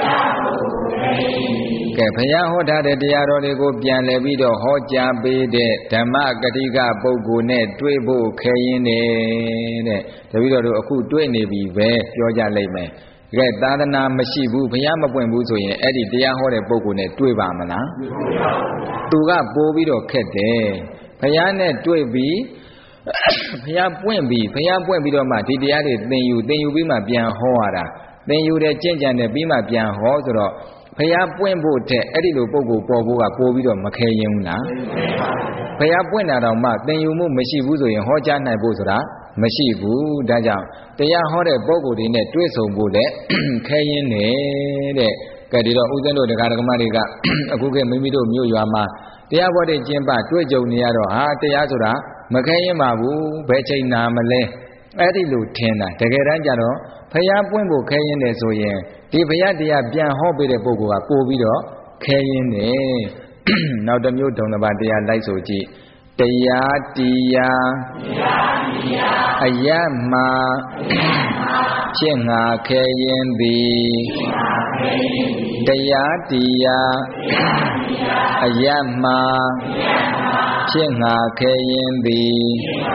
ကဲဘုရားဟောထားတဲ့တရားတော်တွေကိုပြန်လည်ပြီးတော့ဟောကြားပေးတဲ့ဓမ္မကတိကပုဂ္ဂိုလ်နဲ့တွေ့ဖို့ခဲရင်တဲ့တပည့်တော်တို့အခုတွေ့နေပြီပဲပြောကြလိမ့်မယ်ကဲသာသနာမရှိဘူးဘုရားမပွင့်ဘူးဆိုရင်အဲ့ဒီတရားဟောတဲ့ပုဂ္ဂိုလ်နဲ့တွေ့ပါမလားသူကပိုးပြီးတော့ခက်တယ်ဘုရားနဲ့တွေ့ပြီးဘုရားပွင့်ပြီးဘုရားပွင့်ပြီးတော့မှဒီတရားတွေသင်ယူသင်ယူပြီးမှပြန်ဟောရတာသင်ယူတဲ့ကျင့်ကြံတဲ့ပြီးမှပြန်ဟောဆိုတော့ဘုရားပွင့်ဖို့တဲ့အဲ့ဒီလိုပုဂ္ဂိုလ်ပေါ်ဖို့ကပိုးပြီးတော့မခဲရင်ဘူးလားဘုရားပွင့်တာတော့မှသင်ယူမှုမရှိဘူးဆိုရင်ဟောကြားနိုင်ဖို့ဆိုတာမရှိဘူးဒါကြောင့်တရားဟောတဲ့ပုဂ္ဂိုလ်တွေနဲ့တွေ့ဆုံဖို့လည်းခဲရင်နေတဲ့ကဲဒီတော့ဥစဉ်တို့တရားဓမ္မတွေကအခုကမိမိတို့မြို့ရွာမှာတရားဟောတဲ့ကျင့်ပတွေ့ကြုံနေရတော့ဟာတရားဆိုတာမခဲရင်ပါဘူးဘယ်ချိန်နာမလဲအဲ့ဒီလိုထင်တာတကယ်တမ်းကျတော့ဘုရားပွင့်ဖို့ခဲရင်တယ်ဆိုရင်ဒီဘုရားတရားပြန်ဟောပေးတဲ့ပုဂ္ဂိုလ်ကပို့ပြီးတော့ခဲရင်တယ်နောက်တစ်မျိုးဒုံလဘတရားလိုက်ဆိုကြည့်တရားတရားအယမဖြစ်ငါခဲရင်သည်တရားတရားအယတ်မှာဖြစ်ငါခဲရင်သည်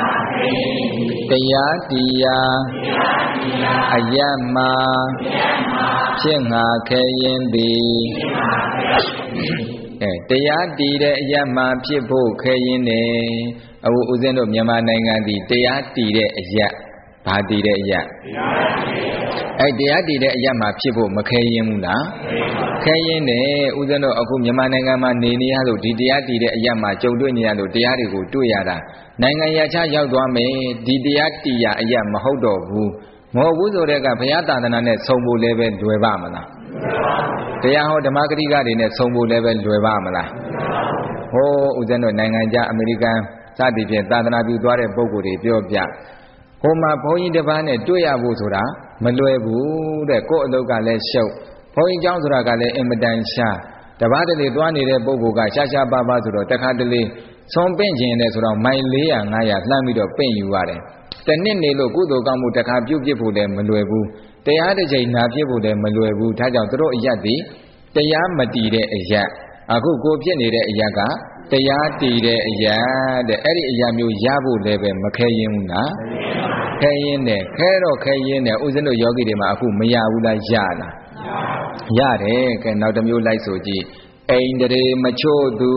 တရားတရားအယတ်မှာဖြစ်ငါခဲရင်သည်အဲတရားတည်တဲ့အယတ်မှာဖြစ်ဖို့ခဲရင်နေအခုဦးဇင်းတို့မြန်မာနိုင်ငံဒီတရားတည်တဲ့အယတ်ဘာတည်တဲ့အယတ်အဲတရားတည်တဲ့အယတ်မှာဖြစ်ဖို့မခဲရင်ဘူးလားခဲရင်နေဦးဇင်းတို့အခုမြန်မာနိုင်ငံမှာနေနေရလို့ဒီတရားတည်တဲ့အယတ်မှာကြုံတွေ့နေရလို့တရားတွေကိုတွေ့ရတာနိုင်ငံရခြားရောက်သွားမယ်ဒီတရားတည်ရအယတ်မဟုတ်တော့ဘူးမဟုတ်ဘူးဆိုတဲ့ကဘုရားသာသနာနဲ့ဆုံဖို့လည်းပဲလွယ်ပါမလားတရားဟောဓမ္မဂရိကတွေနဲ့ဆုံဖို့လည်းပဲလွယ်ပါမလားဟိုးဦးဇင်းတို့နိုင်ငံခြားအမေရိကန်စသည်ဖြင့်သာသနာပြုသွားတဲ့ပုဂ္ဂိုလ်တွေပြောပြဟိုမှာဘုန်းကြီးတစ်ပါးနဲ့တွေ့ရဖို့ဆိုတာမလွယ်ဘူးတဲ့ကိုယ့်အလုပ်ကလည်းရှုပ်ဘုန်းကြီးเจ้าဆိုတာကလည်းအင်မတန်ရှားတပါးတလေသွားနေတဲ့ပုဂ္ဂိုလ်ကရှားရှားပါးပါးဆိုတော့တခါတလေဆုံးပင့်ခြင်းနဲ့ဆိုတော့မိုင်လေးရာငါးရာလှမ်းပြီးတော့ပင့်ယူရတယ်တနစ်နေလို့ကုသိုလ်ကောင်းမှုတစ်ခါပြုတ်ပြစ်ဖို့လည်းမလွယ်ဘူးတရားတစ်ချိန်နာဖြစ်ဖို့လည်းမလွယ်ဘူးဒါကြောင့်တို့အယတ်ဒီတရားမတည်တဲ့အယတ်အခုကိုဖြစ်နေတဲ့အယတ်ကတရားတည်တဲ့အယတ်တဲ့အဲ့ဒီအယတ်မျိုးရဖို့လည်းပဲမခဲရင်ဘူးလားခဲရင်တယ်ခဲတော့ခဲရင်တယ်ဥစဉ်တို့ယောဂီတွေမှာအခုမရဘူးလားရလားရတယ်ကဲနောက်တစ်မျိုးလိုက်ဆိုကြည့်အိန္ဒြေမချို့သူ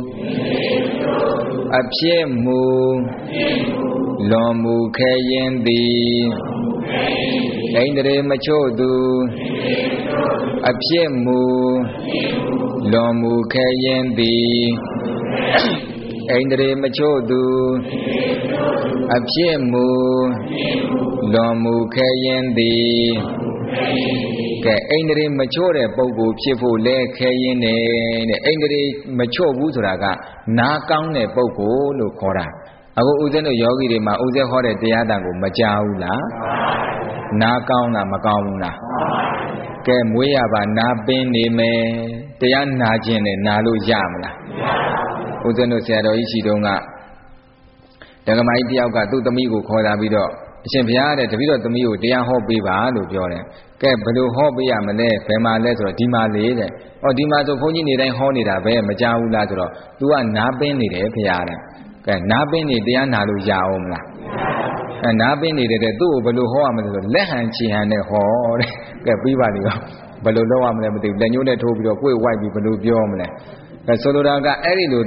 အဖြစ်မူလွန်မူခဲရင်သည်အိန္ဒြေမချို့သူအဖြစ်မူလွန်မူခဲရင်သည်အိန္ဒြေမချို့သူအဖြစ်မူလွန်မူခဲရင်သည်ကဲအိန္ဒြေမချို့တဲ့ပုဂ္ဂိုလ်ဖြစ်ဖို့လဲခဲရင်နေတဲ့အိန္ဒြေမချို့ဘူးဆိုတာကနားကောင်းတဲ့ပုဂ္ဂိုလ်လို့ခေါ်တာအခုဦးဇင်းတို့ယောဂီတွေမှာဦးဇင်းဟောတဲ့တရားတန်ကိုမကြားဘူးလားနားကောင်းလားမကောင်းဘူးလားကဲမွေးရပါနားပင်းနေမယ်တရားနာခြင်းနဲ့နာလို့ရမလားဦးဇင်းတို့ဆရာတော်ကြီးရှိတုန်းကဒကမာကြီးတယောက်ကသူ့သမီးကိုခေါ်လာပြီးတော့အရှင်ဘုရားတဲ့တပည့်တော်သမီးကိုတရားဟောပေးပါလို့ပြောတယ်ကဲဘယ်လိုဟောပေးရမလဲဘယ်မှာလဲဆိုတော့ဒီမှာလေတဲ့ဟောဒီမှာဆိုဘုန်းကြီးနေတိုင်းဟောနေတာပဲမကြားဘူးလားဆိုတော့ तू ကနားပင်းနေတယ်ဘုရားတဲ့ကဲနားပင်းနေတရားနာလို့ရအောင်မလားအဲနားပင်းနေတဲ့သူ့ကိုဘယ်လိုဟောရမလဲဆိုလက်ဟန်ချီဟန်နဲ့ဟောတဲ့ကဲပြီးပါလိမ့်ရောဘယ်လိုလုပ်ရမလဲမသိဘူးလက်ညှိုးနဲ့ထိုးပြီးတော့ကိုယ်ဝိုက်ပြီးဘယ်လိုပြောမလဲအဲဆိုလိုတာကအဲ့ဒီလို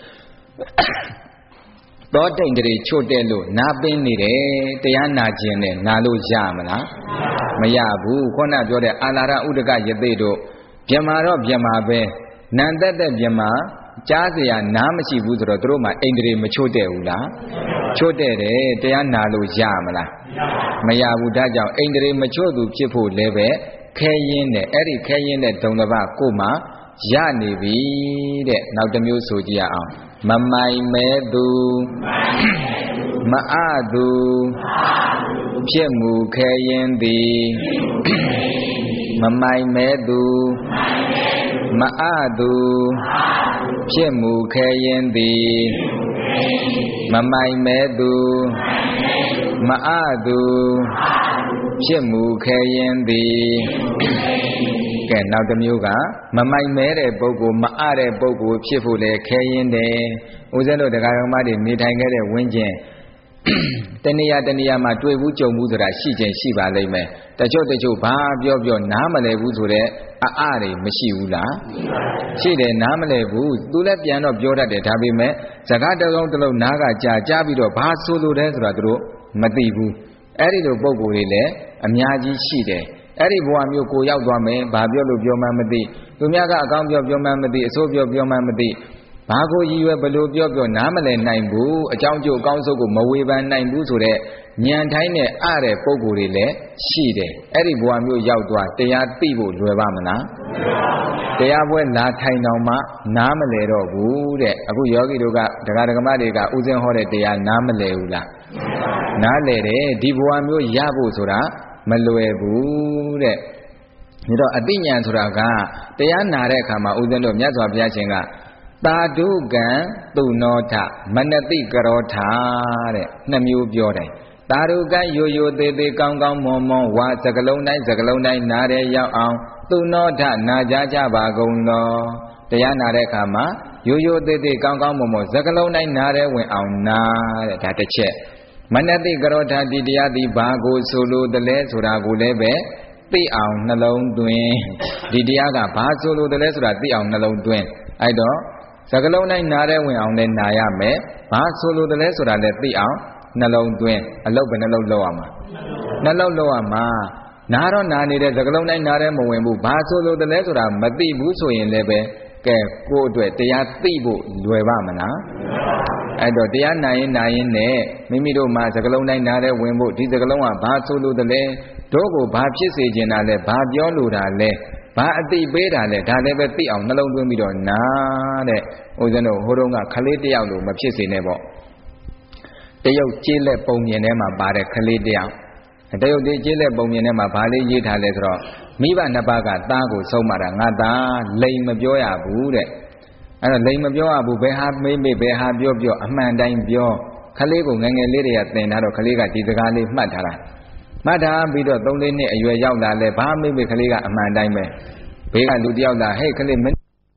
သောတိန်တရေချို့တဲ့လို့နားပင်းနေတယ်တရားနာခြင်းနဲ့နာလို့ရမလားမရဘူးခုနပြောတဲ့အာလာရဥဒကယသိတို့ပြမာတော့ပြမာပဲနန္တသက်ပြမာကြားเสียနားမရှိဘူးဆိုတော့တို့မှအိန္ဒြေမချို့တဲ့ဘူးလားချို့တဲ့တယ်တရားနာလို့ရမလားမရဘူးဒါကြောင့်အိန္ဒြေမချို့သူဖြစ်ဖို့လည်းပဲခဲရင်တဲ့အဲ့ဒီခဲရင်တဲ့ဒုံတစ်ပါးကိုမှရနေပြီတဲ့နောက်တစ်မျိုးဆိုကြည့်ရအောင်မမိုင်မဲသူမအသူဖြစ်မူခဲရင်သည်မမိုင်မဲသူမအသူဖြစ်မူခဲရင်သည်မမိုင်မဲသူမအသူဖြစ်မူခဲရင်သည်ကဲနောက်တစ်မျိုးကမမိုင်မဲတဲ့ပုဂ္ဂိုလ်မအတဲ့ပုဂ္ဂိုလ်ဖြစ်ဖို့လေခဲရင်တယ်ဦးဇင်းတို့တရားတော်မတွေနေထိုင်ခဲ့တဲ့ဝင်းကျင်တဏှာတဏှာမှာတွေ့ဘူးကြုံဘူးဆိုတာရှိခြင်းရှိပါလိမ့်မယ်တချို့တချို့ဘာပြောပြောနားမလည်ဘူးဆိုတဲ့အအတွေမရှိဘူးလားရှိတယ်နားမလည်ဘူးသူလည်းပြန်တော့ပြောတတ်တယ်ဒါပေမဲ့စကားတစ်လုံးတစ်လုံးနားကကြာကြားပြီးတော့ဘာဆိုလိုတယ်ဆိုတာသူတို့မသိဘူးအဲ့ဒီလိုပုံကိုယ်တွေလည်းအများကြီးရှိတယ်အဲ့ဒီဘဝမျိုးကိုရောက်သွားမယ်ဘာပြောလို့ပြောမှမသိသူများကအကောင်းပြောပြောမှမသိအဆိုးပြောပြောမှမသိဘာကိုရည်ရွယ်ဘလို့ပြောပြောနားမလည်နိုင်ဘူးအကြောင်းကျိုးအကောင်းဆုံးကိုမဝေဖန်နိုင်ဘူးဆိုတော့ဉာဏ်ထိုင်းနဲ့အတဲ့ပုံကိုယ်တွေလည်းရှိတယ်အဲ့ဒီဘဝမျိုးရောက်သွားတရားသိဖို့လွယ်ပါမလားတရားပွဲလာထိုင်တော်မှနားမလည်တော့ဘူးတဲ့အခုယောဂီတို့ကဒကာဒကမတွေကဥစဉ်ဟောတဲ့တရားနားမလည်ဘူးလားနားလည်တယ်ဒီဘဝမျိုးရဖို့ဆိုတာမလွယ်ဘူးတဲ့ဒါတော့အသိဉာဏ်ဆိုတာကတရားနာတဲ့အခါမှာဥစဉ်တို့မြတ်စွာဘုရားရှင်ကသာဓုကံသူနောထမနတိကရောထတဲ့နှစ်မျိုးပြောတယ်သာဓုကံရိုးရိုးသေးသေးကောင်းကောင်းမွန်မွန်ဝါစကလုံးတိုင်းစကလုံးတိုင်းနားရဲရောက်အောင်သူသူနောထနာကြကြပါကုန်သောတရားနာတဲ့အခါမှာရိုးရိုးသေးသေးကောင်းကောင်းမွန်မွန်စကလုံးတိုင်းနားရဲဝင်အောင်နာတဲ့ဒါတစ်ချက်မနတိကရောထဒီတရားသည်ဘာကိုဆိုလိုတလဲဆိုတာကိုလည်းပဲသိအောင်နှလုံးသွင်းဒီတရားကဘာဆိုလိုတလဲဆိုတာသိအောင်နှလုံးသွင်းအဲ့တော့စကလုံးတိုင်းနားရဲဝင်အောင်လည်းနာရမယ်ဘာဆိုလိုတလဲဆိုတာလည်းသိအောင်နှလုံးသွင်းအလုပ်ပဲနှလုံးလောက်ရမှာနှလုံးလောက်ရမှာနာတော့နာနေတဲ့စကလုံးတိုင်းနားရဲမဝင်ဘူးဘာဆိုလိုတလဲဆိုတာမသိဘူးဆိုရင်လည်းပဲကဲကိုယ့်အတွက်တရားသိဖို့လွယ်ပါမလားအဲ့တော့တရားနာရင်နာရင်နဲ့မိမိတို့မှာစကလုံးတိုင်းနားတဲ့ဝင်ဖို့ဒီစကလုံးကဘာဆိုလို့တလဲတို့ကိုဘာဖြစ်စေချင်တာလဲဘာပြောလို့တာလဲဘာအတိပေးတာလဲဒါလည်းပဲသိအောင်နှလုံးသွင်းပြီးတော့နာတဲ့ဦးဇင်းတို့ဟိုတုန်းကခလေးတယောက်လို့မဖြစ်စေနဲ့ပေါ့တရုတ်ကျေးလက်ပုံမြင်ထဲမှာပါတဲ့ခလေးတယောက်တရုတ်ကျေးလက်ပုံမြင်ထဲမှာဘာလေးရေးထားလဲဆိုတော့မိဘနှစ်ပါးကသားကိုဆုံးမတာငါသားလိန်မပြောရဘူးတဲ့အဲ့တော့လိန်မပြောရဘူးဘယ်ဟာမေးမေးဘယ်ဟာပြောပြောအမှန်တိုင်းပြောခလေးကိုငယ်ငယ်လေးတွေကသင်ထားတော့ခလေးကဒီစကားလေးမှတ်ထားတာမှတ်ထားပြီးတော့သုံးလေးနှစ်အရွယ်ရောက်လာလဲဘာမေးမေးခလေးကအမှန်တိုင်းပဲဘေးကလူတယောက်လာဟဲ့ခလေးမ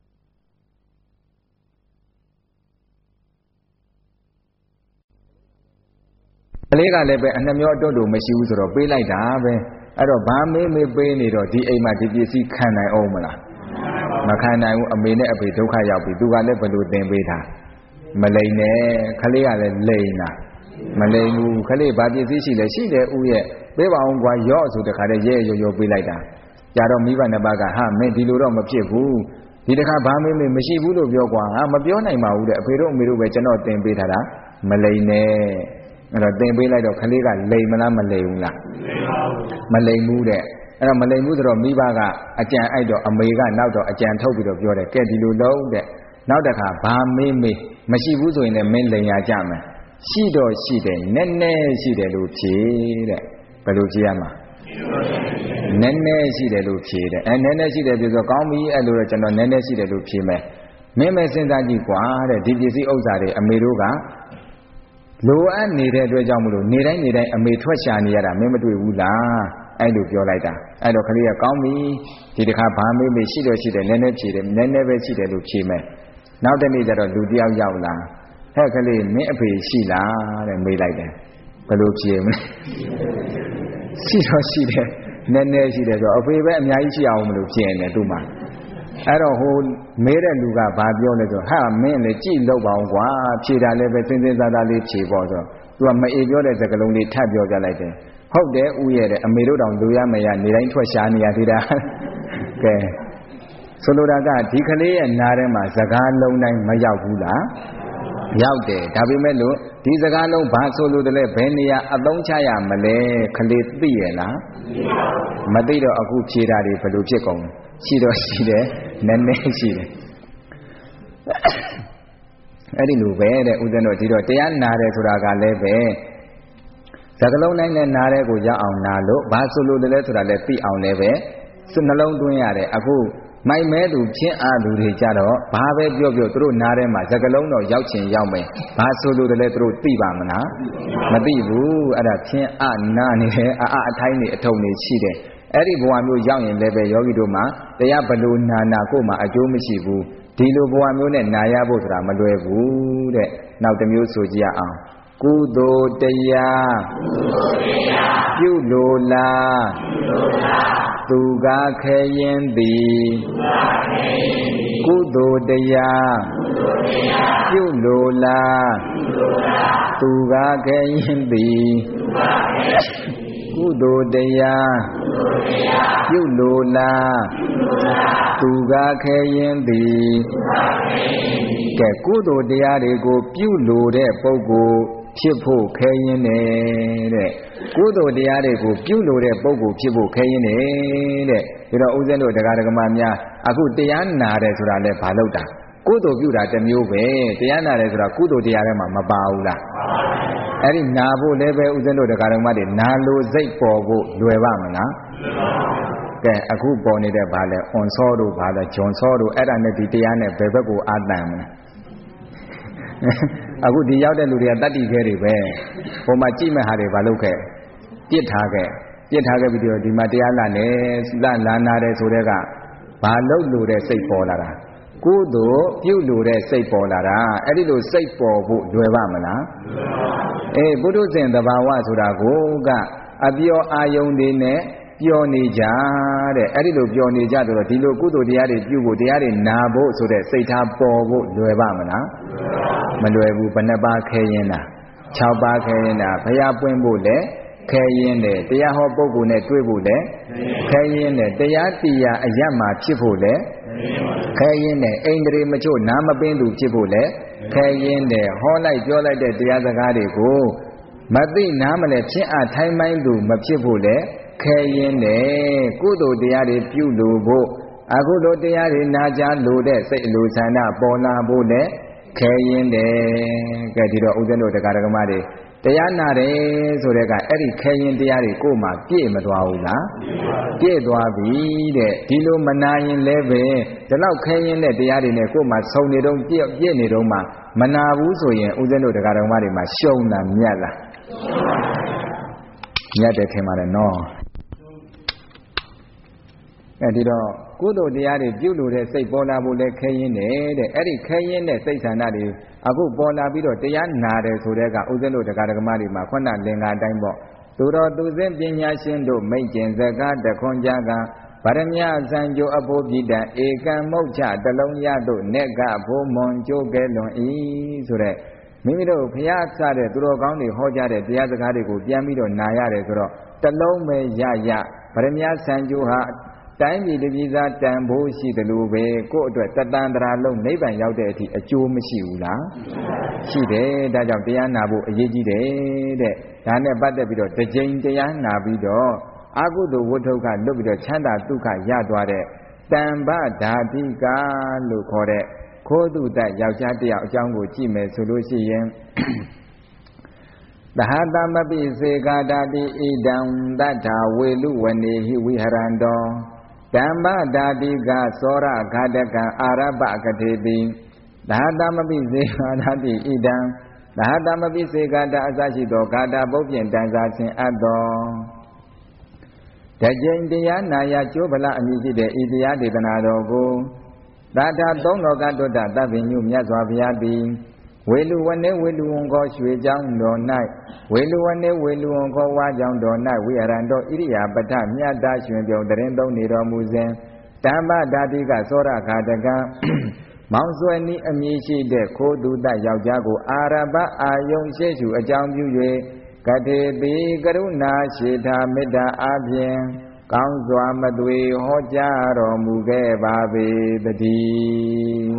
ကလေးကလည်းပဲအနှမျောအတွတ်တို့မရှိဘူးဆိုတော့ပေးလိုက်တာပဲအဲ့တော့ဘာမေးမေးပေးနေတော့ဒီအိမ်မှာဒီပစ္စည်းခံနိုင်အောင်မလားမခံနိုင်ဘူးအမေနဲ့အဖေဒုက္ခရောက်ပြီသူကလည်းဘယ်လိုသင်ပေးတာမလိန်နဲ့ခလေးကလည်းလိန်တာမလိန်ဘူးခလေးဘာပစ္စည်းရှိလဲရှိတယ်ဦးရဲ့ပေးပါအောင်ကွာရော့ဆိုတခါတည်းရဲရဲရောပေးလိုက်တာကြာတော့မိဘနှစ်ပါးကဟာမင်းဒီလိုတော့မဖြစ်ဘူးဒီတခါဘာမေးမေးမရှိဘူးလို့ပြောကွာဟာမပြောနိုင်ပါဘူးတဲ့အဖေတို့အမေတို့ပဲကျွန်တော်သင်ပေးထားတာမလိန်နဲ့အဲ့တော့သင်ပေးလိုက်တော့ခလေးကလိန်မလားမလိန်ဘူးလားမလိန်ဘူးတဲ့အဲ့တော့မလိန်ဘူးဆိုတော့မိဘကအကြံအိုက်တော့အမေကနောက်တော့အကြံထုတ်ပြီးတော့ပြောတယ်ကဲဒီလိုလုံးတဲ့နောက်တစ်ခါဘာမေးမေးမရှိဘူးဆိုရင်လည်းမင်းလိန်ရကြမယ်ရှိတော့ရှိတယ်နည်းနည်းရှိတယ်လို့ဖြေတဲ့ဘယ်လိုဖြေရမှာနည်းနည်းရှိတယ်လို့ဖြေတဲ့အဲနည်းနည်းရှိတယ်ပြောဆိုကောင်းပြီအဲ့လိုတော့ကျွန်တော်နည်းနည်းရှိတယ်လို့ဖြေမယ်မင်းမစဉ်းစားကြည့်ကွာတဲ့ဒီပစ္စည်းဥစ္စာတွေအမေတို့ကလိုအပ်နေတဲ့အတွက်ကြောင့်မလို့နေတိုင်းနေတိုင်းအမေထွက်ရှာနေရတာမင်းမတွေ့ဘူးလားအဲ့လိုပြောလိုက်တာအဲ့တော့ခလေးကကောင်းပြီဒီတခါဘာမေးမေးရှိတော့ရှိတယ်နည်းနည်းဖြေတယ်နည်းနည်းပဲရှိတယ်လို့ဖြေမယ်နောက်တနေ့ကျတော့လူတယောက်ရောက်လာဟဲ့ခလေးမင်းအဖေရှိလားတဲ့မေးလိုက်တယ်ဘယ်လိုဖြေမလဲရှိတော့ရှိတယ်နည်းနည်းရှိတယ်ဆိုတော့အဖေပဲအများကြီးရှိအောင်မလို့ဖြေနေတယ်သူ့မှာအဲ့တော့ဟိုမေးတဲ့လူကဘာပြောလဲဆိုဟာမင်းလည်းကြည့်လောက်ပါအောင်ကွာဖြေတာလည်းပဲစဉ်းစဉ်းစားစားလေးဖြေပေါ့ဆိုသူကမအေပြောတဲ့စကားလုံးလေးထပ်ပြောကြလိုက်တယ်ဟုတ်တယ်ဦးရဲ့တဲ့အမေတို့တောင်လူရမရနေတိုင်းထွက်ရှာနေရသေးတာကဲဆိုလိုတာကဒီကလေးရဲ့နားထဲမှာစကားလုံးတိုင်းမရောက်ဘူးလားရောက်တယ်ဒါပေမဲ့လို့ဒီစကားလုံးဘာဆိုလို့တလဲဘယ်နေရာအသုံးချရမလဲကလေးသိရလားမသိတော့အခုဖြေတာတွေဘယ်လိုဖြစ်ကုန်ရှိတော့ရှိတယ်နည်းနည်းရှိတယ်အဲ့ဒီလိုပဲတဲ့ဦးဇင်းတို့ဒီတော့တရားနာတယ်ဆိုတာကလည်းပဲစကလုံးတိုင်းနဲ့နားတဲ့ကိုရအောင်နာလို့ဘာဆိုလို့လဲဆိုတာလည်းသိအောင်လည်းပဲစနှလုံးသွင်းရတယ်အခုမိုက်မဲသူချင်းအားသူတွေကြတော့ဘာပဲပြောပြောသူတို့နားထဲမှာစကလုံးတော့ရောက်ချင်ရောက်မယ်ဘာဆိုလို့လဲသူတို့သိပါမလားမသိဘူးအဲ့ဒါချင်းအားနာနေတယ်အာအအထိုင်းနေအထုံနေရှိတယ်အဲ့ဒီဘဝမျိုးရောက်ရင်လည်းပဲယောဂီတို့မှာတရားဘလို့နာနာကိုမှအကျိုးမရှိဘူးဒီလိုဘဝမျိုးနဲ့နာရဖို့ဆိုတာမလွယ်ဘူးတဲ့နောက်တစ်မျိုးဆိုကြရအောင်ကုသိုလ်တရားပြုလိုလားသူကခဲရင်သည်ကုသိုလ်တရားပြုလိုလားသူကခဲရင်သည်ကုသိုလ်တရားပြုလိုလားသူကခဲရင်သည်ကဲကုသိုလ်တရားတွေကိုပြုလိုတဲ့ပုဂ္ဂိုလ်ဖြစ်ဖို့ခဲရင်တဲ့ကုသိုလ်တရားတွေကိုပြုလိုတဲ့ပုဂ္ဂိုလ်ဖြစ်ဖို့ခဲရင်တဲ့ဒါတော့ဦးဇင်းတို့တရားဓမ္မများအခုတရားနာတယ်ဆိုတာလဲဘာလို့တာကုသိုလ်ပြုတာတစ်မျိုးပဲတရားနာတယ်ဆိုတာကုသိုလ်တရားထဲမှာမပါဘူးလားအဲ့ဒီနာဖို့လည်းပဲဦးဇင်းတို့တရားဓမ္မတွေနာလိုစိတ်ပေါ်ဖို့လွယ်ပါမလားကဲအခုပေါ်နေတဲ့ဘာလဲအွန်စောတို့ဘာလဲဂျွန်စောတို့အဲ့ဒါနဲ့ဒီတရားနဲ့ဘယ်ဘက်ကိုအာတန်မလဲအခုဒီရောက်တဲ့လူတွေကတတ္တိခဲတွေပဲဟိုမှာကြည့်မဲ့ဟာတွေဘာလုပ်ခဲ့ပြစ်ထားခဲ့ပြစ်ထားခဲ့ပြီးတော့ဒီမှာတရားလာနေလာလာနာတယ်ဆိုတဲ့ကဘာလို့လို့တဲ့စိတ်ပေါ်လာတာကုသိုလ်ပြုလို့တဲ့စိတ်ပေါ်လာတာအဲ့ဒီလိုစိတ်ပေါ်ဖို့လွယ်ပါမလားအေးပုထုဇဉ်တဘာဝဆိုတာကိုကအပြောအာယုန်တွေနဲ့ပျော်နေကြတဲ့အဲ့ဒီလိုပျော်နေကြဆိုတော့ဒီလိုကုသိုလ်တရားတွေပြုဖို့တရားတွေနာဖို့ဆိုတဲ့စိတ်ထားပေါ်ဖို့လွယ်ပါမလားမလွယ်ဘူးဘယ်နှပါးခဲရင်တာ၆ပါးခဲရင်တာဘုရားပွင့်ဖို့လဲခဲရင်တယ်တရားဟောပုဂ္ဂိုလ်နဲ့တွေ့ဖို့လဲခဲရင်တယ်တရားတရားအယတ်မှာဖြစ်ဖို့လဲခဲရင်တယ်အိန္ဒြေမချို့နာမပင်းသူဖြစ်ဖို့လဲခဲရင်တယ်ဟောလိုက်ပြောလိုက်တဲ့တရားစကားတွေကိုမသိနားမလဲဖြစ်အားထိုင်းမိုင်းသူမဖြစ်ဖို့လဲခဲရင်တယ်ကုသိုလ်တရားတွေပြုလို့ဖို့အခုလိုတရားတွေနာကြားလို့တဲ့စိတ်အလိုဆန္ဒပေါ်လာဖို့လဲခဲရင်တယ်ကဲဒီတော့ဥစ္စံတို့တရားဓမ္မတွေတရားနာတယ်ဆိုတဲ့ကအဲ့ဒီခဲရင်တရားတွေကိုယ်မှာပြည့်မသွားဘူးလားပြည့်သွားပြီတဲ့ဒီလိုမနာရင်လည်းပဲဒီလောက်ခဲရင်တဲ့တရားတွေနဲ့ကိုယ်မှာဆုံနေတော့ပြည့်ပြည့်နေတော့မှမနာဘူးဆိုရင်ဥစ္စံတို့တရားဓမ္မတွေမှာရှုံးတာမြတ်လားမြတ်တယ်ထင်ပါတယ်နော်အဲဒီတော့ကုသိုလ်တရားတွေပြုလို့တဲ့စိတ်ပေါ်လာဖို့လဲခဲရင်တယ်တဲ့အဲ့ဒီခဲရင်တဲ့စိတ်ဆန္ဒတွေအခုပေါ်လာပြီးတော့တရားနာတယ်ဆိုတဲ့ကဥစ္စံတို့တရားဓမ္မတွေမှာခုနလင်္ကာတိုင်းပေါ့သူတော်သူစဉ်ပညာရှင်တို့မိတ်ကျင်စကားတခွန်ကြကဗရမယဇံကြိုအဖို့ပြည်တံဧကံမုတ်ချတလုံးရတို့နက်ကဘိုးမွန်ကြိုးကဲလွန်ဤဆိုတဲ့မိမိတို့ဘုရားဆတဲ့သူတော်ကောင်းတွေဟောကြားတဲ့တရားစကားတွေကိုပြန်ပြီးတော့နာရတယ်ဆိုတော့တလုံးပဲရရဗရမယဇံကြိုဟာတိုင်းပြည်တပြည်သားတန်ဖိုးရှိတယ်လို့ပဲကိုယ့်အတွက်တတန်တရာလုံးနိဗ္ဗာန်ရောက်တဲ့အထိအကျိုးမရှိဘူးလားရှိတယ်ဒါကြောင့်တရားနာဖို့အရေးကြီးတယ်တဲ့ဒါနဲ့ပတ်သက်ပြီးတော့တစ်ကြိမ်တရားနာပြီးတော့အကုသိုလ်ဝဋ္ထုကလွတ်ပြီးတော့ချမ်းသာဒုက္ခရသွားတဲ့တမ္ပဓာတိကလို့ခေါ်တဲ့ခိုးသူတတ်ယောက်ျားတစ်ယောက်အကြောင်းကိုကြည့်မယ်ဆိုလို့ရှိရင်သဟသမပိစေကာတာတိဣဒံတထာဝေလူဝနေဟိဝိဟရန္တောဓမ္မဓာတိကသောရဃာတကံအာရပကတိတိသဟသမပိစေကာတာတိဣဒံသဟသမပိစေကာတာအစရှိသောဂါတာပုပ္ပြင်တန်စာခြင်းအပ်သောတကြိမ်တရားနာယကျိုးဗလအမည်ရှိတဲ့ဤတရားဒေသနာတော်ကိုသာထာသုံးတော်ကတွတ်တသဗ္ဗညုမြတ်စွာဘုရားသည်ဝေလူဝနေဝေလူဝန်ခေါ်ရွှေကြောင်းတော်၌ဝေလူဝနေဝေလူဝန်ခေါ်ဝါကြောင်းတော်၌ဝိဟရန္တောဣရိယာပဋ္ဌမြတ်တာရွှင်ပြုံတရင်သုံးနေတော်မူစဉ်ဓမ္မဓာတိကသောရခါတကံမောင်ဆွဲနီးအမည်ရှိတဲ့ခိုးသူတယောက်ျားကိုအာရဘအာယုံရှေ့ရှုအကြောင်းပြု၍ကထေတိကရုဏာရှိတာမေတ္တာအပြင်ကောင်းစွာမသွေဟောကြားတော်မူခဲ့ပါပေတည်း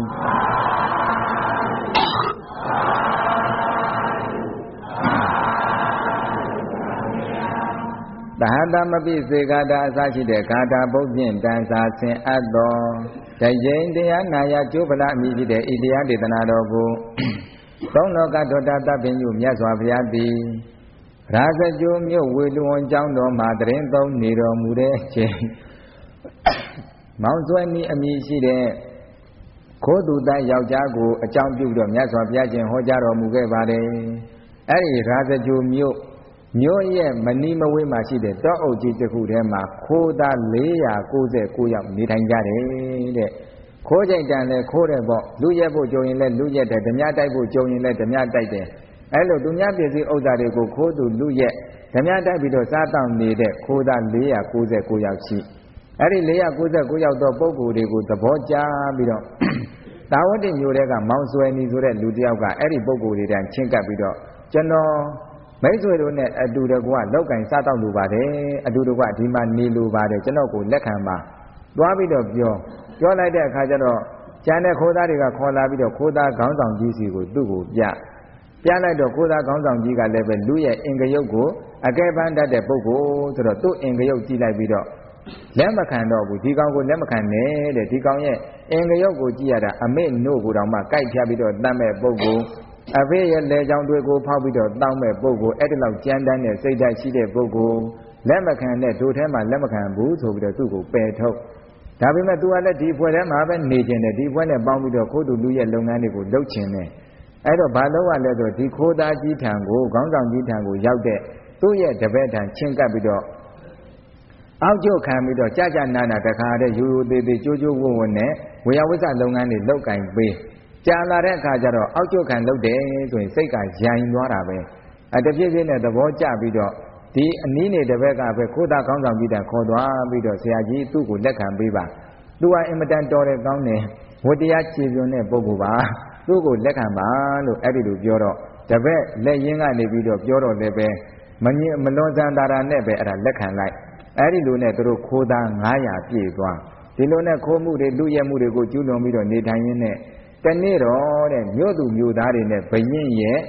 သဟသမပိစေကာတာအစရှိတဲ့ဂါထာပုပ္ပြင်တန်စာဆင်အပ်သောတကြိမ်တရားနာယကျိုးဗလအမည်ရှိတဲ့ဤတရားဒေသနာတော်ကိုသုံးလောကဒေါတာတပင်ညုမြတ်စွာဘုရားသည်ရာဇကြိုမြို့ဝေလူဝန်ကျောင်းတော်မှာတရင်သုံးနေတော်မူတဲ့အချိန်မောင်ဆွဲနီးအမည်ရှိတဲ့ခိုးသူတယောက်ျားကိုအကြောင်းပြုတော့မြတ်စွာဘုရားရှင်ဟောကြားတော်မူခဲ့ပါတယ်အဲ့ဒီရာဇကြိုမြို့မြို့ရဲ့မနီးမဝေးမှာရှိတဲ့တောအုပ်ကြီးတစ်ခုထဲမှာခိုးသားလေးရာကိုးဆယ်ကိုးယောက်နေထိုင်ကြတယ်တဲ့ခိုးကြိမ်တန်လဲခိုးတယ်ပေါ့လူရက်ဖို့ကြုံရင်လဲလူရက်တယ်ဓမြတိုက်ဖို့ကြုံရင်လဲဓမြတိုက်တယ်အဲ့လိုသူများပြည်စည်းဥစ္စာတွေကိုခိုးသူလူရက်ဓမြတိုက်ပြီးတော့စားတောင်းနေတဲ့ခိုးသားလေးရာကိုးဆယ်ကိုးယောက်ရှိအဲ့ဒီလေးရာကိုးဆယ်ကိုးယောက်သောပုဂ္ဂိုလ်တွေကိုသဘောကျပြီးတော့တာဝတိမျိုးတွေကမောင်ဆွဲနီဆိုတဲ့လူတစ်ယောက်ကအဲ့ဒီပုဂ္ဂိုလ်တွေတန်းချင်းကပ်ပြီးတော့ကျွန်တော်မိတ်ဆွေတို့နဲ့အတူတကွလောက်ကင်စားတော့လိုပါတယ်အတူတကွဒီမှာနေလိုပါတယ်ကျွန်တော်ကိုလက်ခံပါသွားပြီးတော့ပြောပြောလိုက်တဲ့အခါကျတော့ကျန်တဲ့ခိုးသားတွေကခေါ်လာပြီးတော့ခိုးသားခေါင်းဆောင်ကြီးစီကိုသူ့ကိုပြပြလိုက်တော့ခိုးသားခေါင်းဆောင်ကြီးကလည်းပဲလူရဲ့အင်္ဂယုတ်ကိုအကဲပန်းတတ်တဲ့ပုဂ္ဂိုလ်ဆိုတော့သူ့အင်္ဂယုတ်ကြည့်လိုက်ပြီးတော့လက်မခံတော့ဘူးဒီကောင်ကိုလက်မခံနဲ့တဲ့ဒီကောင်ရဲ့အင်္ဂယုတ်ကိုကြည့်ရတာအမေနို့ကိုတောင်မှကြိုက်ဖြတ်ပြီးတော့တတ်မဲ့ပုဂ္ဂိုလ်အဖေရဲ့လေကြောင်တွေကိုဖောက်ပြီးတော့တောင်းမဲ့ပုဂ္ဂိုလ်အဲ့ဒီလောက်ကြမ်းတမ်းတဲ့စိတ်ဓာတ်ရှိတဲ့ပုဂ္ဂိုလ်လက်မခံတဲ့ဒုထဲမှာလက်မခံဘူးဆိုပြီးတော့သူ့ကိုပယ်ထုတ်ဒါပေမဲ့သူကလည်းဒီဖွဲ့ထဲမှာပဲနေကျင်တယ်ဒီဖွဲ့နဲ့ပေါင်းပြီးတော့ခိုးသူလူရဲ့လုပ်ငန်းတွေကိုလုပ်ချင်တယ်အဲ့တော့ဘာလို့ ရလဲဆိုဒီခိုးသားကြီးထံကိုခေါင်းဆောင်ကြီးထံကိုရောက်တဲ့သူ့ရဲ့တပည့်ထံချင်းကပ်ပြီးတော့အောက်ကျခံပြီးတော့ကြာကြာနာနာတခါတည်းရိုးရိုးသေးသေးကြိုးကြိုးဝုံဝုံနဲ့ဝေယဝိဇ္ဇလုပ်ငန်းတွေလောက်ကင်ပေးကြာလာတဲ့အခါကျတော့အောက်ကျခံလုပ်တယ်ဆိုရင်စိတ်ကရိုင်သွားတာပဲအဲတပြည့်ပြည့်နဲ့သဘောကျပြီးတော့ဒီအနည်းနေတစ်ဘက်ကပဲခိုးသားကောင်းဆောင်ပြီးတာခေါ်သွားပြီးတော့ဆရာကြီးသူ့ကိုလက်ခံပေးပါသူဟာအင်မတန်တော်တဲ့ကောင်းတယ်ဝတ္တရားခြေစွန်းတဲ့ပုဂ္ဂိုလ်ပါသူ့ကိုလက်ခံပါလို့အဲ့ဒီလိုပြောတော့တပည့်လက်ရင်းကနေပြီးတော့ပြောတော့လည်းပဲမငြမလွန်စံတာတာနဲ့ပဲအဲ့ဒါလက်ခံလိုက်အဲ့ဒီလိုနဲ့သူတို့ခိုးသားငါးရာပြည့်သွားဒီလိုနဲ့ခိုးမှုတွေလူရဲမှုတွေကိုကျူးလွန်ပြီးတော့နေထိုင်ရင်းနဲ့တနေ့တော့တဲ့မြို့သူမြို့သားတွေနဲ့ဘယင်းရဲ့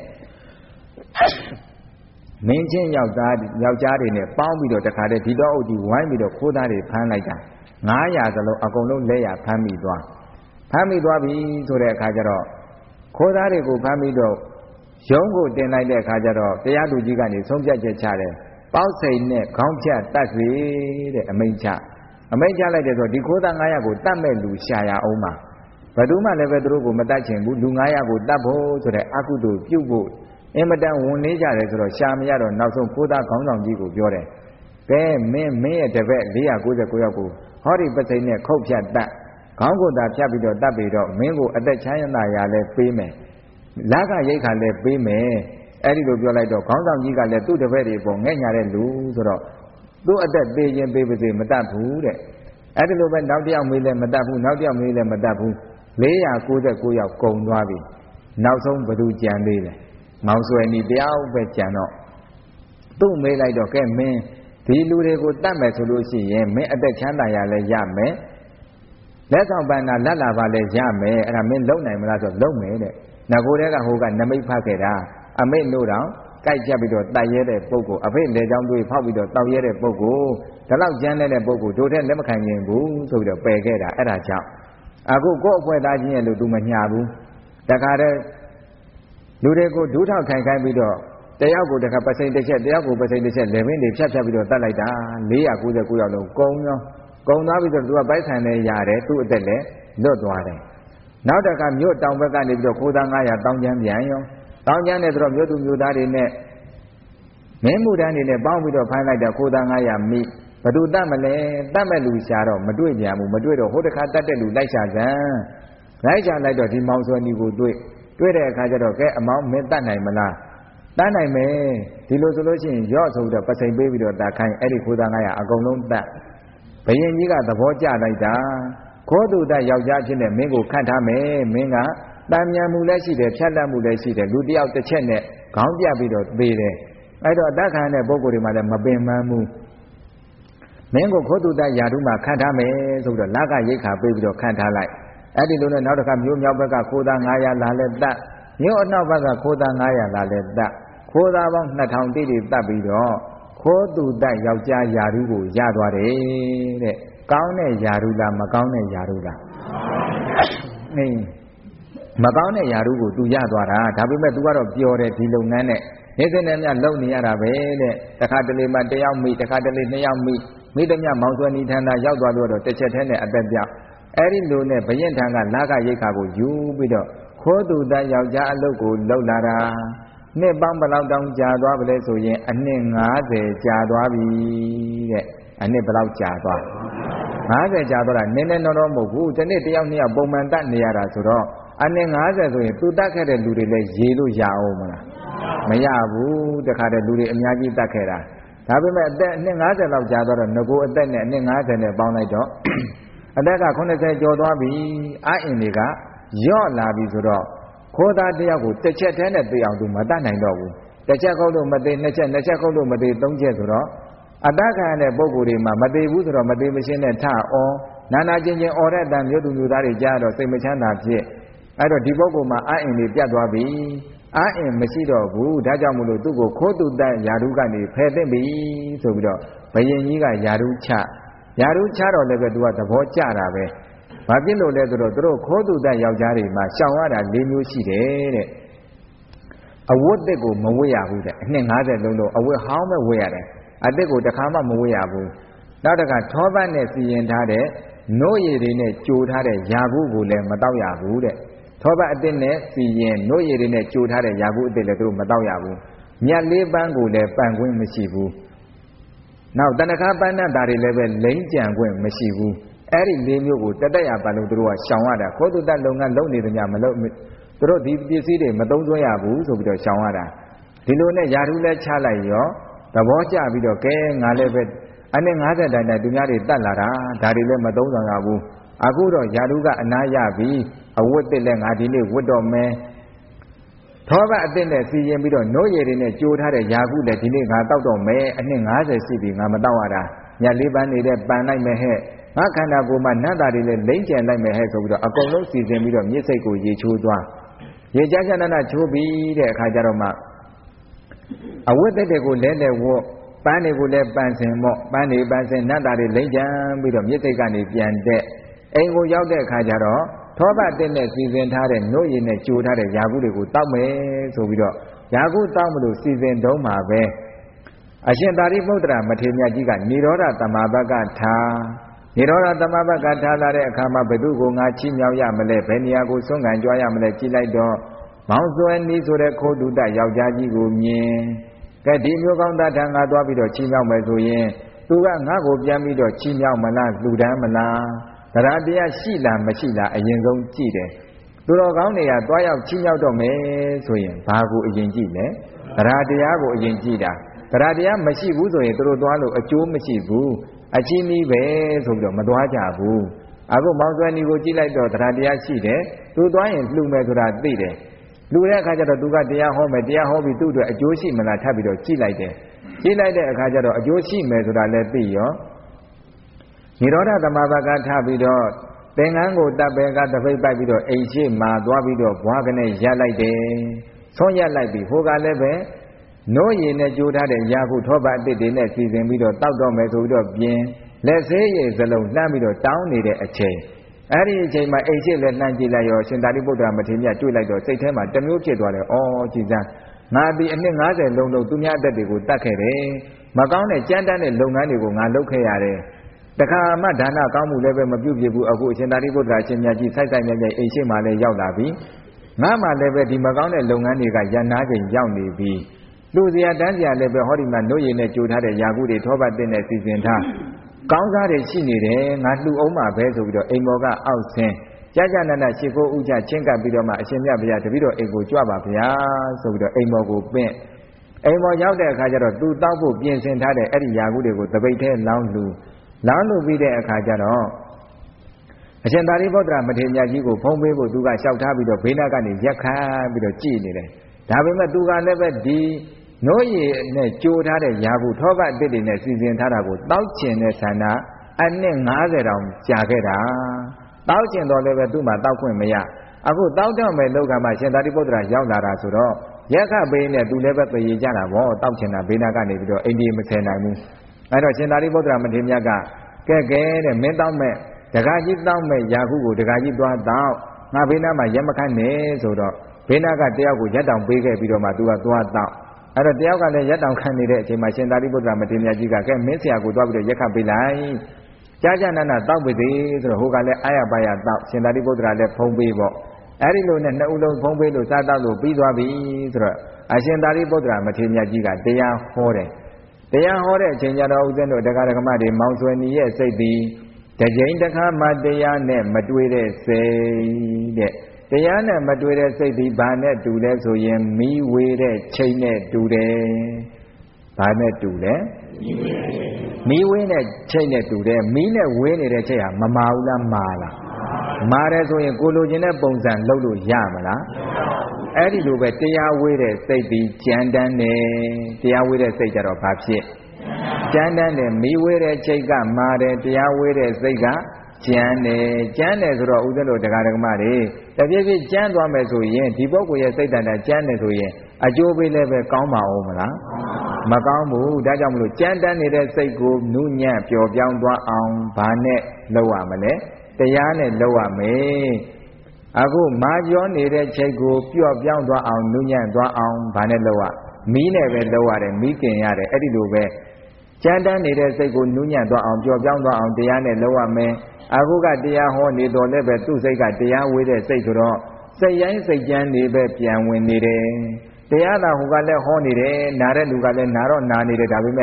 မင်းချင်းယောက်သားယောက်ျားတွေနဲ့ပေါင်းပြီးတော့တခါတည်းဒီတော့အုပ်ကြီးဝိုင်းပြီးတော့ခိုးသားတွေဖမ်းလိုက်တာငါးရာစလုံးအကုန်လုံးလက်ရဖမ်းမိသွားဖမ်းမိသွားပြီဆိုတဲ့အခါကျတော့ခိုးသားတွေကိုဖမ်းပြီးတော့ရုံးကိုတင်လိုက်တဲ့အခါကျတော့တရားသူကြီးကနေဆုံးဖြတ်ချက်ချတယ်ပေါက်စိန်နဲ့ခေါင်းဖြတ်တတ်စေတဲ့အမိန့်ချအမိန့်ချလိုက်တဲ့ဆိုဒီခိုးသားငါးရာကိုတတ်မဲ့လူရှာရအောင်ပါဘယ်သူမှလည်းပဲသူတို့ကိုမတတ်ချင်ဘူးလူငါးရာကိုတတ်ဖို့ဆိုတဲ့အကုသိုလ်ပြုဖို့အင်မတန်ဝန်လေးကြတယ်ဆိုတော့ရှာမရတော့နောက်ဆုံးခိုးသားခေါင်းဆောင်ကြီးကိုပြောတယ်ကဲမင်းမင်းရဲ့တပည့်၄၉၉ယောက်ကိုဟောဒီပစိန်နဲ့ခုတ်ဖြတ်တတ်ခေါင်းကိုသာဖြတ်ပြီးတော့တတ်ပြီးတော့မင်းကိုအသက်ချမ်းသာရာလဲပေးမယ်လာကရိတ်ခါလဲပေးမယ်အဲ့ဒီလိုပြောလိုက်တော့ခေါင်းဆောင်ကြီးကလည်းသူ့တပည့်တွေပေါ်ငဲ့ညာတဲ့လူဆိုတော့သူ့အသက်သေးခြင်းပေးပါစေမတတ်ဘူးတဲ့အဲ့ဒီလိုပဲနောက်တစ်ယောက်မေးလဲမတတ်ဘူးနောက်တစ်ယောက်မေးလဲမတတ်ဘူး၄၉၉ယောက်ကုန်သွားပြီနောက်ဆုံးဘယ်သူကြံသေးလဲမောင်ဆွေနီတယောက်ပဲကြံတော့သူ့မေးလိုက်တော့ကဲမင်းဒီလူတွေကိုတတ်မယ်ဆိုလို့ရှိရင်မင်းအသက်ချမ်းသာရလဲရမယ်လက်ဆောင်ပန္နာလက်လာပါလဲရမယ်အဲ့ဒါမင်းလုံနိုင်မလားဆိုလုံမယ်တဲ့ငါကိုယ်တည်းကဟိုကနမိတ်ဖတ်ခဲ့တာအမိတ်လို့တော့ကြိုက်ချက်ပြီးတော့တိုက်ရဲတဲ့ပုဂ္ဂိုလ်အဖေလေချောင်းတွေဖောက်ပြီးတော့တောက်ရဲတဲ့ပုဂ္ဂိုလ်ဒါတော့ကျမ်းတဲ့ပုဂ္ဂိုလ်တို့တဲ့လက်မခံရင်ဘူးဆိုပြီးတော့ပယ်ခဲ့တာအဲ့ဒါကြောင့်အခုကိုယ့်အဖွဲသားချင်းရဲ့လို့သူမညာဘူးတခါတည်းလူတွေကိုဒူးထောက်ခိုင်ခိုင်းပြီးတော့တယောက်ကိုတခါပစိန်တစ်ချက်တယောက်ကိုပစိန်တစ်ချက်လေမင်းတွေဖြတ်ဖြတ်ပြီးတော့တတ်လိုက်တာ၄၉၉ယောက်လုံးကုံရောကုံသွားပြီးတော့သူကပိုက်ဆံနဲ့ရတယ်သူ့အသက်လည်းလွတ်သွားတယ်နောက်တခါမြို့တောင်ဘက်ကနေပြီးတော့ခိုးသားငါးရာတောင်းကျမ်းပြန်ရောတောင်းကျမ်းနဲ့ဆိုတော့မြို့သူမြို့သားတွေနဲ့မင်းမှုတန်းတွေနဲ့ပေါင်းပြီးတော့ဖိုင်းလိုက်တာခိုးသားငါးရာမိဘသူတတ်မလဲတတ်မဲ့လူရှာတော့မတွေ့ပြန်ဘူးမတွေ့တော့ဟိုတခါတတ်တဲ့လူလိုက်ရှာစမ်းလိုက်ရှာလိုက်တော့ဒီမောင်စောနီကိုတွေ့တွေ့တဲ့အခါကျတော့ကဲအမောင်မင်းတတ်နိုင်မလားတတ်နိုင်မယ်ဒီလိုဆိုလို့ရှိရင်ရော့ဆိုတော့ပစိန်ပေးပြီးတော့တတ်ခိုင်းအဲ့ဒီခိုးသားငါးရာအကုန်လုံးတတ်ဘယင်ကြီးကသဘောကျလိုက်တာခိုးသူတတ်ယောက်ျားဖြစ်နေမင်းကိုခတ်ထားမယ်မင်းကတန်မြန်မှုလည်းရှိတယ်ဖြတ်တတ်မှုလည်းရှိတယ်လူတယောက်တစ်ချက်နဲ့ခေါင်းပြပြီးတော့သေးတယ်အဲ့တော့အတတ်ခံတဲ့ပုဂ္ဂိုလ်တွေမှလည်းမပင်ပန်းဘူးမင်းကိုခိုးသူတတ်ယာတုမှာခတ်ထားမယ်ဆိုပြီးတော့လကရိတ်ခါပေးပြီးတော့ခတ်ထားလိုက်အဲ့ဒီလိုနဲ့နောက်တစ်ခါမြို့မြောက်ဘက်ကခိုးသားငါးရာလာလဲတတ်မြို့အနောက်ဘက်ကခိုးသားငါးရာလာလဲတတ်ခိုးသားပေါင်းနှစ်ထောင်တိတိတတ်ပြီးတော့ခိုးသူတတ်ယောက်ျားယာတုကိုရသွားတယ်တဲ့ကောင်းတဲ့ယာတုလားမကောင်းတဲ့ယာတုလားအင်းမကောင်းတဲ့ယာတုကိုသူရသွားတာဒါပေမဲ့ तू ကတော့ပျော်တယ်ဒီလုပ်ငန်းနဲ့နေစင်းနဲ့မြလုံနေရတာပဲတဲ့တခါတလေမှတယောက်မိတခါတလေနှစ်ယောက်မိမိတမျှမောင်ဆွေနီထန်တာရောက်သွားလို့တော့တစ်ချက်တည်းနဲ့အသက်ပြောက်အဲ့ဒီလိုနဲ့ဘယင်ထံကလာကရိတ်ခါကိုယူပြီးတော့ခိုးသူတတ်ယောက်ျားအလုပ်ကိုလှုပ်လာတာနှစ်ပေါင်းဘယ်လောက်တောင်ကြာသွားပါလဲဆိုရင်အနှစ်၅၀ကြာသွားပြီတဲ့အနှစ်ဘယ်လောက်ကြာသွား၅၀ကြာသွားတာနည်းနည်းတော့တော့မဟုတ်ဘူးဒီနေ့တယောက်နှစ်ယောက်ပုံမှန်တတ်နေရတာဆိုတော့အနှစ်၅၀ဆိုရင်သူတတ်ခဲ့တဲ့လူတွေလည်းရေလို့ရအောင်မလားမရဘူးတခါတည်းလူတွေအများကြီးတတ်ခဲ့တာဒါပေမဲ့အသက်အနှစ်၅၀လောက်ကြာသွားတော့ငကိုအသက်နဲ့အနှစ်၅၀နဲ့ပေါင်းလိုက်တော့အသက်ကခုနှစ်ဆယ်ကျော်သွားပြီအအင်တွေကယော့လာပြီဆိုတော့ခိုးသားတယောက်ကိုတစ်ချက်တည်းနဲ့သိအောင်သူမတတ်နိုင်တော့ဘူးတစ်ချက်ခုတ်လို့မသိနှစ်ချက်နှစ်ချက်ခုတ်လို့မသိသုံးချက်ဆိုတော့အတ္တခံတဲ့ပုံကိုယ်တွေမှာမသိဘူးဆိုတော့မသိမရှင်းနဲ့ထအောနာနာချင်းချင်းအော်တဲ့အတန်မြို့သူမြို့သားတွေကြားတော့စိတ်မချမ်းသာဖြစ်အဲ့တော့ဒီပုဂ္ဂိုလ်မှာအအင်တွေပြတ်သွားပြီအအင်မရှိတော့ဘူးဒါကြောင့်မလို့သူ့ကိုခိုးသူတတ်ယာတုကနေဖယ်သိမ့်ပြီဆိုပြီးတော့ဘယင်ကြီးကယာတုချယာတုချတော့လည်းပဲသူကသဘောကျတာပဲဘာဖြစ်လို့လဲဆိုတော့သူတို့ခိုးသူတတ်ယောက်ျားတွေမှာရှောင်ရတာ၄မျိုးရှိတယ်တဲ့အဝတ်တက်ကိုမဝတ်ရဘူးတဲ့အနှစ်၅၀လုံးလုံးအဝတ်ဟောင်းပဲဝတ်ရတယ်အတက်ကိုတစ်ခါမှမဝတ်ရဘူးနောက်တစ်ခါထောပတ်နဲ့စီရင်ထားတဲ့နို့ရည်တွေနဲ့ကြိုထားတဲ့ယာကုကိုလည်းမတောက်ရဘူးတဲ့ထောပတ်အတက်နဲ့စီရင်နို့ရည်တွေနဲ့ကြိုထားတဲ့ယာကုအတက်လည်းသူတို့မတောက်ရဘူးမြတ်လေးပန်းကိုလည်းပန်ခွင့်မရှိဘူးနောက်တဏ္ဍခါပဏ္ဏတာတွေလည်းပဲလိမ့်ကြံခွင့်မရှိဘူးအဲ့ဒီလေးမျိုးကိုတတရပါလို့သူတို့ကရှောင်ရတာခောတုတ္တလုပ်ငန်းလုပ်နေကြမလုပ်သူတို့ဒီပစ္စည်းတွေမသုံးစွဲရဘူးဆိုပြီးတော့ရှောင်ရတာဒီလိုနဲ့ယာထုလဲချလိုက်ရောသဘောကျပြီးတော့ကဲငါလည်းပဲအနှစ်၅၀တိုင်တိုင်သူများတွေတတ်လာတာဒါတွေလည်းမသုံးဆောင်ရဘူးအခုတော့ယာထုကအနာရပြီအဝတ်တစ်လည်းငါဒီနေ့ဝတ်တော့မယ်သောဘအစ်စ်နဲ့စီရင်ပြီးတော့နို့ရည်တွေနဲ့ကြိုးထားတဲ့ယာကုလည်းဒီနေ့ငါတောက်တော့မယ်အနှစ်၅၀ရှိပြီငါမတောက်ရတာညလေးပန်းနေတဲ့ပန်လိုက်မယ်ဟဲ့ငါခန္ဓာကိုယ်မှာနတ်သားတွေလည်းလိမ့်ကျန်လိုက်မယ်ဟဲ့ဆိုပြီးတော့အကုန်လုံးစီစဉ်ပြီးတော့မြစ်စိတ်ကိုရေချိုးသွားရေချချနနချိုးပြီးတဲ့အခါကျတော့မှအဝတ်သက်တွေကိုလဲလဲဝတ်ပန်းတွေကိုလည်းပန်းစင်မော့ပန်းတွေပန်းစင်နတ်သားတွေလိမ့်ကျန်ပြီးတော့မြစ်စိတ်ကနေပြန်တဲ့အိမ်ကိုရောက်တဲ့အခါကျတော့သောဘတဲ့နဲ့စီစဉ်ထားတဲ့နို့ရည်နဲ့ကြိုထားတဲ့ယာကုတွေကိုတောက်မယ်ဆိုပြီးတော့ယာကုတောက်မလို့စီစဉ်တုံးမှာပဲအရှင်သာရိပုတ္တရာမထေရမြတ်ကြီးကနိရောဓသမဘကထားနိရောဓသမဘကထားလာတဲ့အခါမှာဘယ်သူကိုငါချီးမြှောက်ရမလဲဘယ်နေရာကိုဆွမ်းခံကြွားရမလဲကြည့်လိုက်တော့မောင်စွဲနီးဆိုတဲ့ခိုးတုတယောက်ျားကြီးကိုမြင်ကဲဒီမျိုးကောင်းသားထံငါသွားပြီးတော့ချီးမြှောက်မယ်ဆိုရင်သူကငါ့ကိုပြန်ပြီးတော့ချီးမြှောက်မလားလူတန်းမလားတရားတရားရှိလားမရှိလားအရင်ဆုံးကြည့်တယ်သူတော်ကောင်းတွေကသွားရောက်ချီးမြှောက်တော့မယ်ဆိုရင်ဘာကိုအရင်ကြည့်လဲတရားတရားကိုအရင်ကြည့်တာတရားတရားမရှိဘူးဆိုရင်သူတို့သွားလို့အကျိုးမရှိဘူးအချင်းကြီးပဲဆိုပြီးတော့မသွားကြဘူးအခုမောင်စွဲနီကိုကြည့်လိုက်တော့တရားတရားရှိတယ်သူသွားရင်လှူမယ်ဆိုတာသိတယ်လှူတဲ့အခါကျတော့သူကတရားဟောမယ်တရားဟောပြီးသူ့အတွက်အကျိုးရှိမလားထပ်ပြီးတော့ကြည့်လိုက်တယ်ကြည့်လိုက်တဲ့အခါကျတော့အကျိုးရှိမယ်ဆိုတာလည်းသိရောနိရောဓသမဘကထပြီးတော့သင်္ကန်းကိုတပ်ပဲကတပိတ်ပိုက်ပြီးတော့အိမ်ရှိမှသွားပြီးတော့ဘွားကနေရက်လိုက်တယ်ဆုံးရက်လိုက်ပြီးဟိုကလည်းပဲနို့ရည်နဲ့ကြိုးထားတဲ့ယာကုထောပတ်အစ်တွေနဲ့စီစဉ်ပြီးတော့တောက်တော့မယ်ဆိုပြီးတော့ပြင်းလက်သေးရည်စလုံးလှမ်းပြီးတော့တောင်းနေတဲ့အချိန်အဲ့ဒီအချိန်မှာအိမ်ရှိလည်းလှမ်းကြည့်လိုက်ရောရှင်သာရိပုတ္တရာမထေရမြတ်တွေ့လိုက်တော့စိတ်ထဲမှာတမျိုးဖြစ်သွားတယ်။အော်ကြည်စမ်းငါဒီအနှစ်၅၀လုံးလုံးသူများအသက်တွေကိုတတ်ခဲ့တယ်။မကောင်းတဲ့ကြမ်းတမ်းတဲ့လုပ်ငန်းတွေကိုငါလုပ်ခဲ့ရတယ်။တခါမှဒါနကောင်းမှုလည်းပဲမပြုတ်ပြဘူးအခုရှင်သာရိပုတ္တရာရှင်မြတ်ကြီးစိုက်စိုက်မြတ်မြတ်အိမ်ရှိမှလည်းရောက်လာပြီ။ငါမှလည်းပဲဒီမကောင်းတဲ့လုပ်ငန်းတွေကရန်နာချိန်ရောက်နေပြီ။လူစရာတန်းစရာလည်းပဲဟောဒီမှာနှုတ်ရည်နဲ့ကြိုထားတဲ့ယာကုတွေထောပတ်တဲ့နဲ့စီစဉ်ထားကောင်းစားတွေရှိနေတယ်ငါလှူအောင်မှာပဲဆိုပြီးတော့အိမ်မော်ကအောက်ဆင်းကြာကြာနာနာရှ िख ိုးဥကြချင်းကပ်ပြီးတော့မှအရှင်မြတ်ဗျာတပည့်တော်အိမ်ကိုကြွပါဗျာဆိုပြီးတော့အိမ်မော်ကိုပင့်အိမ်မော်ရောက်တဲ့အခါကျတော့သူတောက်ဖို့ပြင်ဆင်ထားတဲ့အဲ့ဒီယာကုတွေကိုတပိတ်ထဲလောင်းလှူလောင်းလှူပြီးတဲ့အခါကျတော့အရှင်သာရိပုတ္တရာမထေရမြတ်ကြီးကိုဖုံးပေးဖို့သူကလျှောက်ထားပြီးတော့ဘေးနားကနေရက်ခမ်းပြီးတော့ကြည်နေတယ်ဒါပေမဲ့သူကလည်းပဲဒီနို့ရည်နဲ့ကြိုးထားတဲ့ယာကုထောပတ်အစ်တွေနဲ့စီစဉ်ထားတာကိုတောက်ကျင်တဲ့ဆန္ဒအနှစ်၅၀တောင်ကြာခဲ့တာတောက်ကျင်တော့လည်းပဲသူ့မှာတောက်ခွင့်မရအခုတောက်တော့မယ်လောကမှာရှင်သာရိပုတ္တရာရောက်လာတာဆိုတော့ရက်ခပေးနဲ့သူလည်းပဲသေရကြတာဗောတောက်ကျင်တာဘေးနာကနေပြီးတော့အိန္ဒိယမဆယ်နိုင်ဘူးအဲ့တော့ရှင်သာရိပုတ္တရာမထေရမြတ်ကကဲကဲတဲ့မင်းတောက်မဲ့ဒကာကြီးတောက်မဲ့ယာကုကိုဒကာကြီးသွားတောက်ငါဘေးနာမှာရက်မခန့်နဲ့ဆိုတော့ဘေးနာကတယောက်ကိုရက်တောင်ပေးခဲ့ပြီးတော့မှသူကသွားတောက်အဲ့တော့တယောက်ကလည်းရက်တောင်ခံနေတဲ့အချိန်မှာရှင်သာရိပုတ္တရာမထေရမြတ်ကြီးကကဲမင်းဆရာကိုသွားပြီးတော့ရက်ခတ်ပေးလိုက်ကြာကြာနာနာတောက်ပြီသေးဆိုတော့ဟိုကလည်းအာရပါရတောက်ရှင်သာရိပုတ္တရာလည်းဖုံးပေးပေါ့အဲ့ဒီလိုနဲ့နှစ်ဦးလုံးဖုံးပေးလို့စားတောက်လို့ပြီးသွားပြီဆိုတော့အရှင်သာရိပုတ္တရာမထေရမြတ်ကြီးကတရားဟောတယ်တရားဟောတဲ့အချိန်ကျတော့ဦးဇင်းတို့တရားဓမ္မတွေမောင်ဆွေနီရဲ့စိတ်ပြီးတစ်ကြိမ်တစ်ခါမှတရားနဲ့မတွေ့တဲ့စိတ်တဲ့တရားနဲ့မတွေ့တဲ့စိတ်ဒီဘာနဲ့တူလဲဆိုရင်မီးဝေးတဲ့ချိန်နဲ့တူတယ်။ဘာနဲ့တူလဲ။မီးဝေးတဲ့ချိန်နဲ့တူတယ်။မီးနဲ့ဝေးနေတဲ့ချိန်ဟာမမာဘူးလားမာလား။မာတယ်ဆိုရင်ကိုလိုချင်တဲ့ပုံစံလုပ်လို့ရမလား။အဲ့ဒီလိုပဲတရားဝေးတဲ့စိတ်ဒီကြမ်းတမ်းတယ်။တရားဝေးတဲ့စိတ်ကြတော့ဘာဖြစ်။ကြမ်းတမ်းတယ်မီးဝေးတဲ့ချိန်ကမာတယ်တရားဝေးတဲ့စိတ်ကကျမ်းတယ်ကျမ်းတယ်ဆိုတော့ဦးဇင်းတို့တရားဓမ္မတွေတပြည့်ပြည့်ကျမ်းသွားမယ်ဆိုရင်ဒီပုဂ္ဂိုလ်ရဲ့စိတ်တန်တာကျမ်းတယ်ဆိုရင်အကျိုးပေးလည်းပဲကောင်းပါဦးမလားမကောင်းဘူးဒါကြောင့်မလို့ကျမ်းတမ်းနေတဲ့စိတ်ကိုနုညံ့ပျော်ပြောင်းသွားအောင်ဘာနဲ့လုပ်ရမလဲတရားနဲ့လုပ်ရမယ်အခုမာကျော်နေတဲ့ချိန်ကိုပျော့ပြောင်းသွားအောင်နုညံ့သွားအောင်ဘာနဲ့လုပ်ရမီးနဲ့ပဲလုပ်ရတယ်မီးกินရတယ်အဲ့ဒီလိုပဲကျမ်းတမ်းနေတဲ့စိတ်ကိုနုညံ့သွားအောင်ပျော့ပြောင်းသွားအောင်တရားနဲ့လုပ်ရမယ်အခုကတရားဟောနေတော့လည်းပဲသူ့စိတ်ကတရားဝေးတဲ့စိတ်ဆိုတော့စိတ်ရိုင်းစိတ်ကြမ်းနေပဲပြန်ဝင်နေတယ်တရားသာဟိုကလည်းဟောနေတယ်နားတဲ့လူကလည်းနာတော့နာနေတယ်ဒါပေမဲ့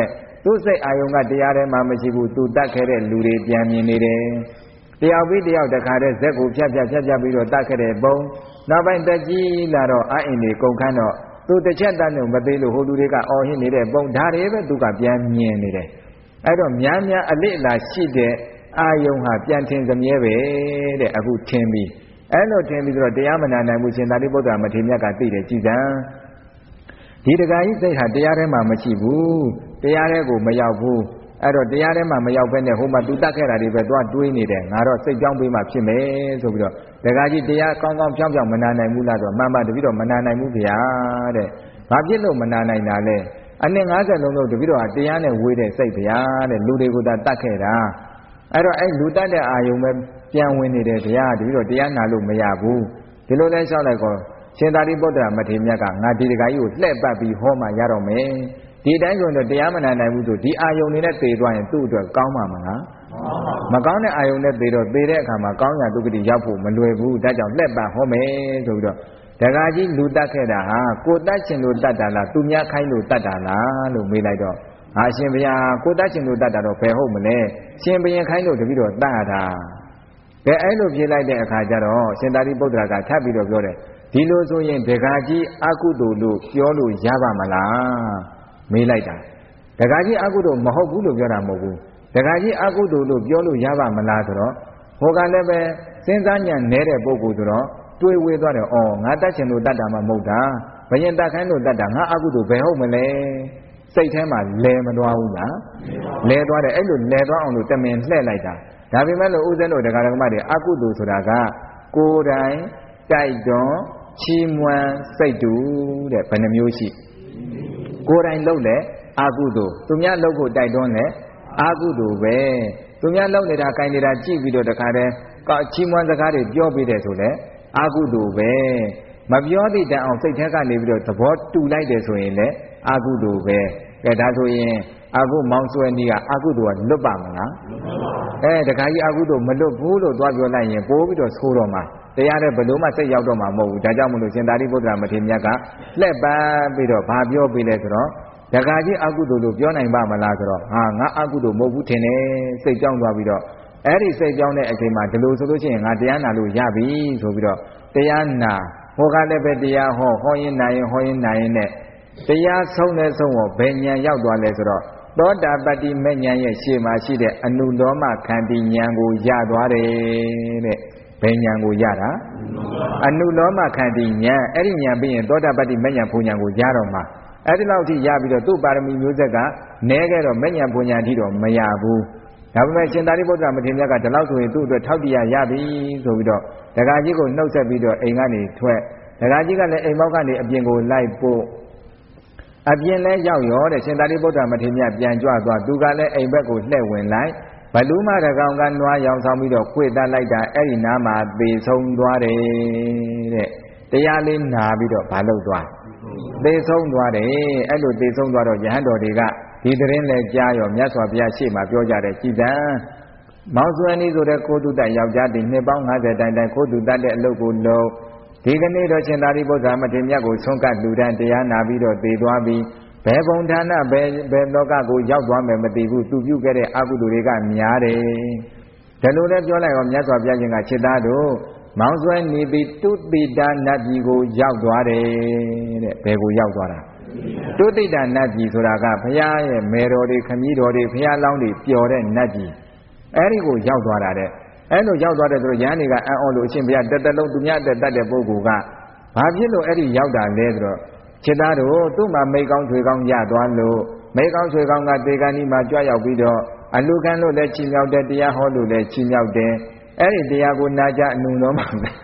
သူ့စိတ်အာယုံကတရားထဲမှာမရှိဘူးသူတတ်ခဲ့တဲ့လူတွေပြန်မြင်နေတယ်တယောက်ပြီးတယောက်တခါတည်းဇက်ကိုဖြတ်ဖြတ်ဖြတ်ဖြတ်ပြီးတော့တတ်ခဲ့တဲ့ပုံနောက်ပိုင်းတက်ကြီးလာတော့အအင်တွေကုန်ခန်းတော့သူတစ်ချက်တတ်လို့မသေးလို့ဟိုလူတွေကအော်ဟစ်နေတဲ့ပုံဓာတ်တွေပဲသူကပြန်မြင်နေတယ်အဲ့တော့များများအလစ်အလာရှိတဲ့အာယုံဟာပြန်ထင်စမြဲပဲတဲ့အခုထင်ပြီးအဲ့လိုထင်ပြီးတော့တရားမနာနိုင်ဘူးရှင်သာရိပုတ္တရာမထေရမြတ်ကသိတယ်ကြည်စံဒီတခါကြီးစိတ်ဟာတရားထဲမှာမရှိဘူးတရားထဲကိုမရောက်ဘူးအဲ့တော့တရားထဲမှာမရောက်ဘဲနဲ့ဟိုမှာသူတတ်ခဲ့တာတွေပဲသွားတွေးနေတယ်ငါတော့စိတ်ကြောင်းပေးမှဖြစ်မယ်ဆိုပြီးတော့တခါကြီးတရားကောင်းကောင်းဖြောင်းဖြောင်းမနာနိုင်ဘူးလားဆိုတော့မှန်ပါတပည့်တော်မနာနိုင်ဘူးဗျာတဲ့ဘာဖြစ်လို့မနာနိုင်တာလဲအနှစ်၅၀လုံးလို့တပည့်တော်ကတရားနဲ့ဝေးတဲ့စိတ်ဗျာတဲ့လူတွေကိုသာတတ်ခဲ့တာအဲ့တော့အဲ့လူတတ်တဲ့အာယုံပဲပြန်ဝင်နေတယ်ဗျာတပည့်တော်တရားနာလို့မရဘူးဒီလိုလဲလျှောက်လိုက်တော့ရှင်သာရိပုတ္တရာမထေရမြတ်ကငါဒီတခါကြီးကိုလှည့်ပတ်ပြီးဟောမှရတော့မယ်ဒီတိုင်းဆိုတော့တရားမနာနိုင်ဘူးဆိုဒီအာယုံနေနဲ့သေသွားရင်သူ့အတွက်ကောင်းမှာမလားမကောင်းတဲ့အာယုံနဲ့သေတော့သေတဲ့အခါမှာကောင်းရာဒုက္ခတိရောက်ဖို့မလွယ်ဘူးဒါကြောင့်လှည့်ပတ်ဟောမယ်ဆိုပြီးတော့တခါကြီးလူတတ်ခဲ့တာဟာကိုတတ်ချင်လို့တတ်တာလားသူများခိုင်းလို့တတ်တာလားလို့မေးလိုက်တော့ဟာရှင်ဘုရားကိုတတ်ချင်လို့တတ်တာတော့ဘယ်ဟုတ်မလဲရှင်ဘုရင်ခိုင်းလို့တပည့်တော်တတ်တာဘယ်အဲ့လိုပြေးလိုက်တဲ့အခါကျတော့ရှင်သာရိပုတ္တရာကထပ်ပြီးတော့ပြောတယ်ဒီလိုဆိုရင်ဒကာကြီးအကုသိုလ်လို့ပြောလို့ရပါမလားမေးလိုက်တာဒကာကြီးအကုသိုလ်မဟုတ်ဘူးလို့ပြောတာမဟုတ်ဘူးဒကာကြီးအကုသိုလ်လို့ပြောလို့ရပါမလားဆိုတော့ဟိုကလည်းပဲစဉ်းစားဉာဏ်နဲတဲ့ပုဂ္ဂိုလ်ဆိုတော့တွေးဝေးသွားတယ်ဩငါတတ်ချင်လို့တတ်တာမှမဟုတ်တာဘယင်တတ်ခိုင်းလို့တတ်တာငါအကုသိုလ်ဘယ်ဟုတ်မလဲစိတ်ထဲမှာလဲမသွားဘူးလားလဲသွားတယ်အဲ့လိုလဲသွားအောင်လို့တမင်လှည့်လိုက်တာဒါပေမဲ့လို့ဥစဉ်တို့ဒကာဒကမတွေအကုသိုလ်ဆိုတာကကိုယ်တိုင်တိုက်တွန်းချီးမွမ်းစိတ်တူတဲ့ဘယ်နှမျိုးရှိကိုယ်တိုင်လုပ်လဲအာကုသိုလ်သူများလုပ်ဖို့တိုက်တွန်းလဲအာကုသိုလ်ပဲသူများလုပ်နေတာခိုင်းနေတာကြည့်ပြီးတော့တခါတည်းချီးမွမ်းစကားတွေပြောပြီးတယ်ဆိုလဲအာကုသိုလ်ပဲမပြောသည့်တိုင်အောင်စိတ်ထဲကနေပြီးတော့သဘောတူလိုက်တယ်ဆိုရင်လည်းအာကုသိုလ်ပဲကဲဒါဆိုရင်အခုမောင်ဆွဲနည်းကအာကုသိုလ်ကလွတ်ပါမလားအဲတခါကြီးအာကုသိုလ်မလွတ်ဘူးလို့သွားပြောလိုက်ရင်ပိုးပြီးတော့ဆိုးတော့မှာတရားတဲ့ဘယ်လိုမှစိတ်ရောက်တော့မှာမဟုတ်ဘူးဒါကြောင့်မလို့ရှင်သာရိပုတ္တရာမထေရမြတ်ကလှည့်ပန်းပြီးတော့ဘာပြောပြီးလဲဆိုတော့တခါကြီးအကုသိုလ်လို့ပြောနိုင်ပါမလားဆိုတော့ဟာငါအကုသိုလ်မဟုတ်ဘူးထင်တယ်စိတ်ကြောင်းသွားပြီးတော့အဲ့ဒီစိတ်ကြောင်းတဲ့အချိန်မှာဒီလိုဆိုလို့ရှိရင်ငါတရားနာလို့ရပြီဆိုပြီးတော့တရားနာဟောကလည်းပဲတရားဟောဟောရင်နာရင်ဟောရင်နာရင်နဲ့တရားဆုံးတဲ့ဆုံးဟောဘယ်ဉာဏ်ရောက်သွားလဲဆိုတော့သောတာပတ္တိမဲ့ဉာဏ်ရဲ့ရှေ့မှာရှိတဲ့အနုလောမခန္တီဉာဏ်ကိုရသွားတယ်တဲ့ဘယ်ဉာဏ်ကိုရတာအနုလောမခန္တီဉာဏ်အဲ့ဒီဉာဏ်ပြီးရင်သောတာပတ္တိမဲ့ဉာဏ်ဘုံဉာဏ်ကိုရတော့မှာအဲ့ဒီလောက်ထိရပြီးတော့သူ့ပါရမီမျိုးဆက်ကနဲခဲ့တော့မဲ့ဉာဏ်ဘုံဉာဏ်ထိတော့မရဘူးဒါပေမဲ့ရှင်သာရိပုတ္တရာမထေရမြတ်ကဒီလောက်ဆိုရင်သူ့အတွက်ထောက်တရားရပြီဆိုပြီးတော့ဒကာကြီးကိုနှုတ်ဆက်ပြီးတော့အိမ်ကနေထွက်ဒကာကြီးကလည်းအိမ်မောက်ကနေအပြင်ကိုလိုက်ပို့အပြင်လဲရောက်ရောတဲ့ရှင်သာရိပုတ္တရာမထေရမြတ်ပြန်ကြွသွားသူကလည်းအိမ်ဘက်ကိုလှည့်ဝင်လိုက်ဘလူမတကောင်ကနွားရောင်ဆောင်ပြီးတော့ခွေတတ်လိုက်တာအဲ့ဒီနားမှာသေဆုံးသွားတယ်တဲ့တရားလေးနာပြီးတော့ဘာလုပ်သွားသေဆုံးသွားတယ်အဲ့လိုသေဆုံးသွားတော့ယဟန်တော်တွေကဒီသတင်းလဲကြားရောမြတ်စွာဘုရားရှေ့မှာပြောကြတယ်ကြည်တံမောင်စွဲနီးဆိုတဲ့ခိုးတုတ္တယောက်ျားဒီနှစ်ပေါင်း၅၀တိုင်တိုင်ခိုးတုတတ်တဲ့အလုပ်ကိုလုပ်ဒီကနေ့တော့ရှင်သာရိပုတ္တရာမထေရမြတ်ကိုဆုံးကလူတန်းတရားနာပြီးတော့သေသွားပြီးဘယ်ဘုံဌာနဘယ်ဘယ်လောကကိုရောက်သွားမယ်မသိဘူးသူပြုခဲ့တဲ့အကုသိုလ်တွေကများတယ်ဒါလိုလည်းပြောလိုက်ရောမြတ်စွာဘုရားရှင်ကจิตသားတို့မောင်စွဲနေပြီးတုတိတာနတ်ပြည်ကိုရောက်သွားတယ်တဲ့ဘယ်ကိုရောက်သွားတာတုတိတာနတ်ပြည်ဆိုတာကဘုရားရဲ့မေတော်တွေခမည်းတော်တွေဘုရားလောင်းတွေပျော်တဲ့နတ်ပြည်အဲ့ဒီကိုရောက်သွားတာတဲ့အဲ့လိုရောက်သွားတဲ့သူတို့ရဟန်းတွေကအံ့ဩလို့အရှင်ဘုရားတသက်လုံးသူများအသက်တတ်တဲ့ပုဂ္ဂိုလ်ကဘာဖြစ်လို့အဲ့ဒီရောက်တာလဲဆိုတော့จิตသားတို့သူ့မှာမိကောင်းထွေကောင်းရသွားလို့မိကောင်းထွေကောင်းကတေဂာနီမှာကြွရောက်ပြီးတော့အလူခံလို့လည်းချီးမြှောက်တယ်တရားဟောလို့လည်းချီးမြှောက်တယ်အဲ့ဒီတရားကိုနာကြအနုလောမ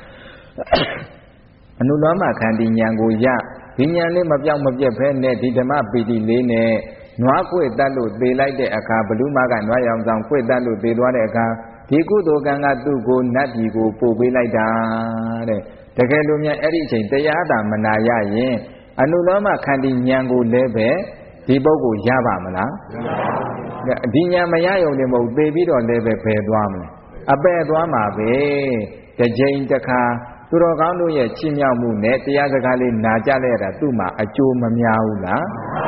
အနုလောမခန္တီဉာဏ်ကိုရဒီဉာဏ်လေးမပြောင်းမပြတ်ဖဲနဲ့ဒီဓမ္မပီတိလေးနဲ့နွားခွေတတ်လို့သေလိုက်တဲ့အခါဘလူမကနွားရောင်ဆောင်ခွေတတ်လို့သေသွားတဲ့အခါဒီကုသိုလ်ကံကသူ့ကိုနတ်ပြည်ကိုပို့ပေးလိုက်တာတဲ့တကယ်လို့များအဲ့ဒီအချိန်တရားသာမနာရရင်အနုလောမခန္တီဉာဏ်ကိုလည်းပဲဒီပုဂ္ဂိုလ်ရပါမလားမရပါဘူးဒီဉာဏ်မရရုံနဲ့မဟုတ်သေပြီးတော့လည်းပဲဖယ်သွားမလဲအပယ်သွားမှာပဲတစ်ကြိမ်တစ်ခါသူတော်ကောင်းတို့ရဲ့ချီးမြှောက်မှုနဲ့တရားစကားလေးနာကြလဲတာသူ့မှာအကျိုးမများဘူးလား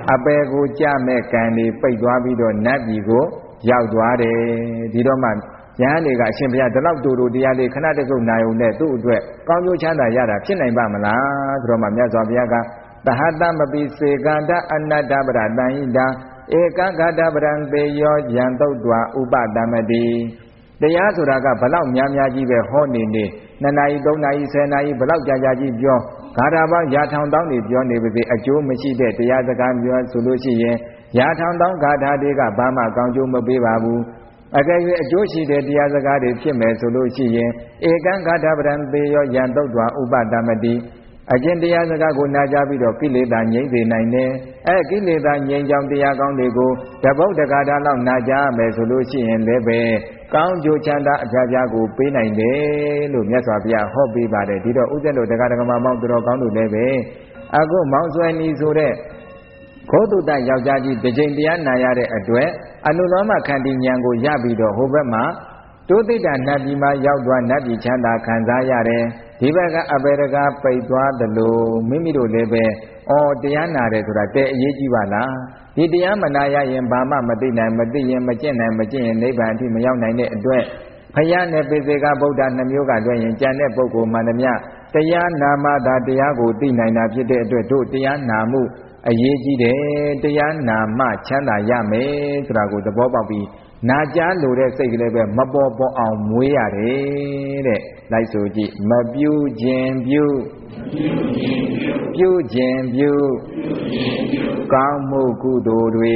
အပေကိုကြမဲ့ကံတွေပိတ်သွားပြီးတော့နတ်ပြည်ကိုရောက်သွားတယ်ဒီတော့မှယဟန်တွေကအရှင်ဘုရားဒီလောက်တူတူတရားလေးခဏတကုတ်နိုင်ုံနဲ့သူ့အတွက်ကောင်းကျိုးချမ်းသာရတာဖြစ်နိုင်ပါမလားဆိုတော့မှမြတ်စွာဘုရားကသဟတမပိစေကန္တအနတ္တပရတံဟိတံဧကဂတပရံသေယောယံတုတ်တွာဥပတမတိတရားဆိုတာကဘလောက်များများကြီးပဲဟောနေနေနှစ်နာရီသုံးနာရီဆယ်နာရီဘလောက်ကြာကြာကြီးပြောဂါထာပေါင်းရာထောင်တောင်းတွေပြောနေပါစေအကျိုးမရှိတဲ့တရားစကားပြောဆိုလို့ရှိရင်ရာထောင်တောင်းဂါထာတွေကဘာမှကောင်းကျိုးမပေးပါဘူးအကယ်၍အကျိုးရှိတဲ့တရားစကားတွေဖြစ်မယ်ဆိုလို့ရှိရင်ဧကံဂါထာပရံသေယောယံတုတ်တွာဥပတမတိအကျင့်တရားစကားကိုနာကြားပြီးတော့ကိလေသာငြိမ့်စေနိုင်တယ်အဲကိလေသာငြိမ့်ကြောင်းတရားကောင်းတွေကိုတပုတ်တကားတာလောက်နာကြားမယ်ဆိုလို့ရှိရင်လည်းပဲကောင်းကျိုးချမ်းသာအပြားပြားကိုပေးနိုင်တယ်လို့မြတ်စွာဘုရားဟောပေးပါတယ်ဒီတော့ဥစ္စာတို့တရားဓမ္မမောင်းသူတော်ကောင်းတို့လည်းပဲအခုမောင်းဆွဲနီးဆိုတဲ့ခိုးတုတ္တယောက်ျားကြီးတစ်ချိန်တရားနာရတဲ့အတွက်အနုလောမခန္တီဉာဏ်ကိုရပြီးတော့ဟိုဘက်မှာတိုးသိတာနတ်ပြည်မှာရောက်သွားနတ်ပြည်ချမ်းသာခံစားရတယ်ဒီဘက်ကအပေရကပိတ်သွားတယ်လို့မိမိတို့လည်းပဲအော်တရားနာတယ်ဆိုတာတဲ့အရေးကြီးပါလားဒီတရားမနာရရင်ဘာမှမသိနိုင်မသိရင်မကျင့်နိုင်မကျင့်ရင်နိဗ္ဗာန်အထိမရောက်နိုင်တဲ့အတွက်ဖယားနဲ့ပိစေကဗုဒ္ဓနှမျိုးကတွင်ရင်ကြံတဲ့ပုဂ္ဂိုလ်မှန်သမျှတရားနာမှသာတရားကိုသိနိုင်တာဖြစ်တဲ့အတွက်တို့တရားနာမှုအရေးကြီးတယ်တရားနာမှချမ်းသာရမယ်ဆိုတာကိုသဘောပေါက်ပြီးနာကြားလို့တဲ့စိတ်ကလေးပဲမပေါ်ပေါ်အောင်မွေးရတယ်တဲ့လိုက်ဆိုကြည့်မပြုခြင်းပြုပြုခြင်းပြုကောင်းမှုကုသိုလ်တွေ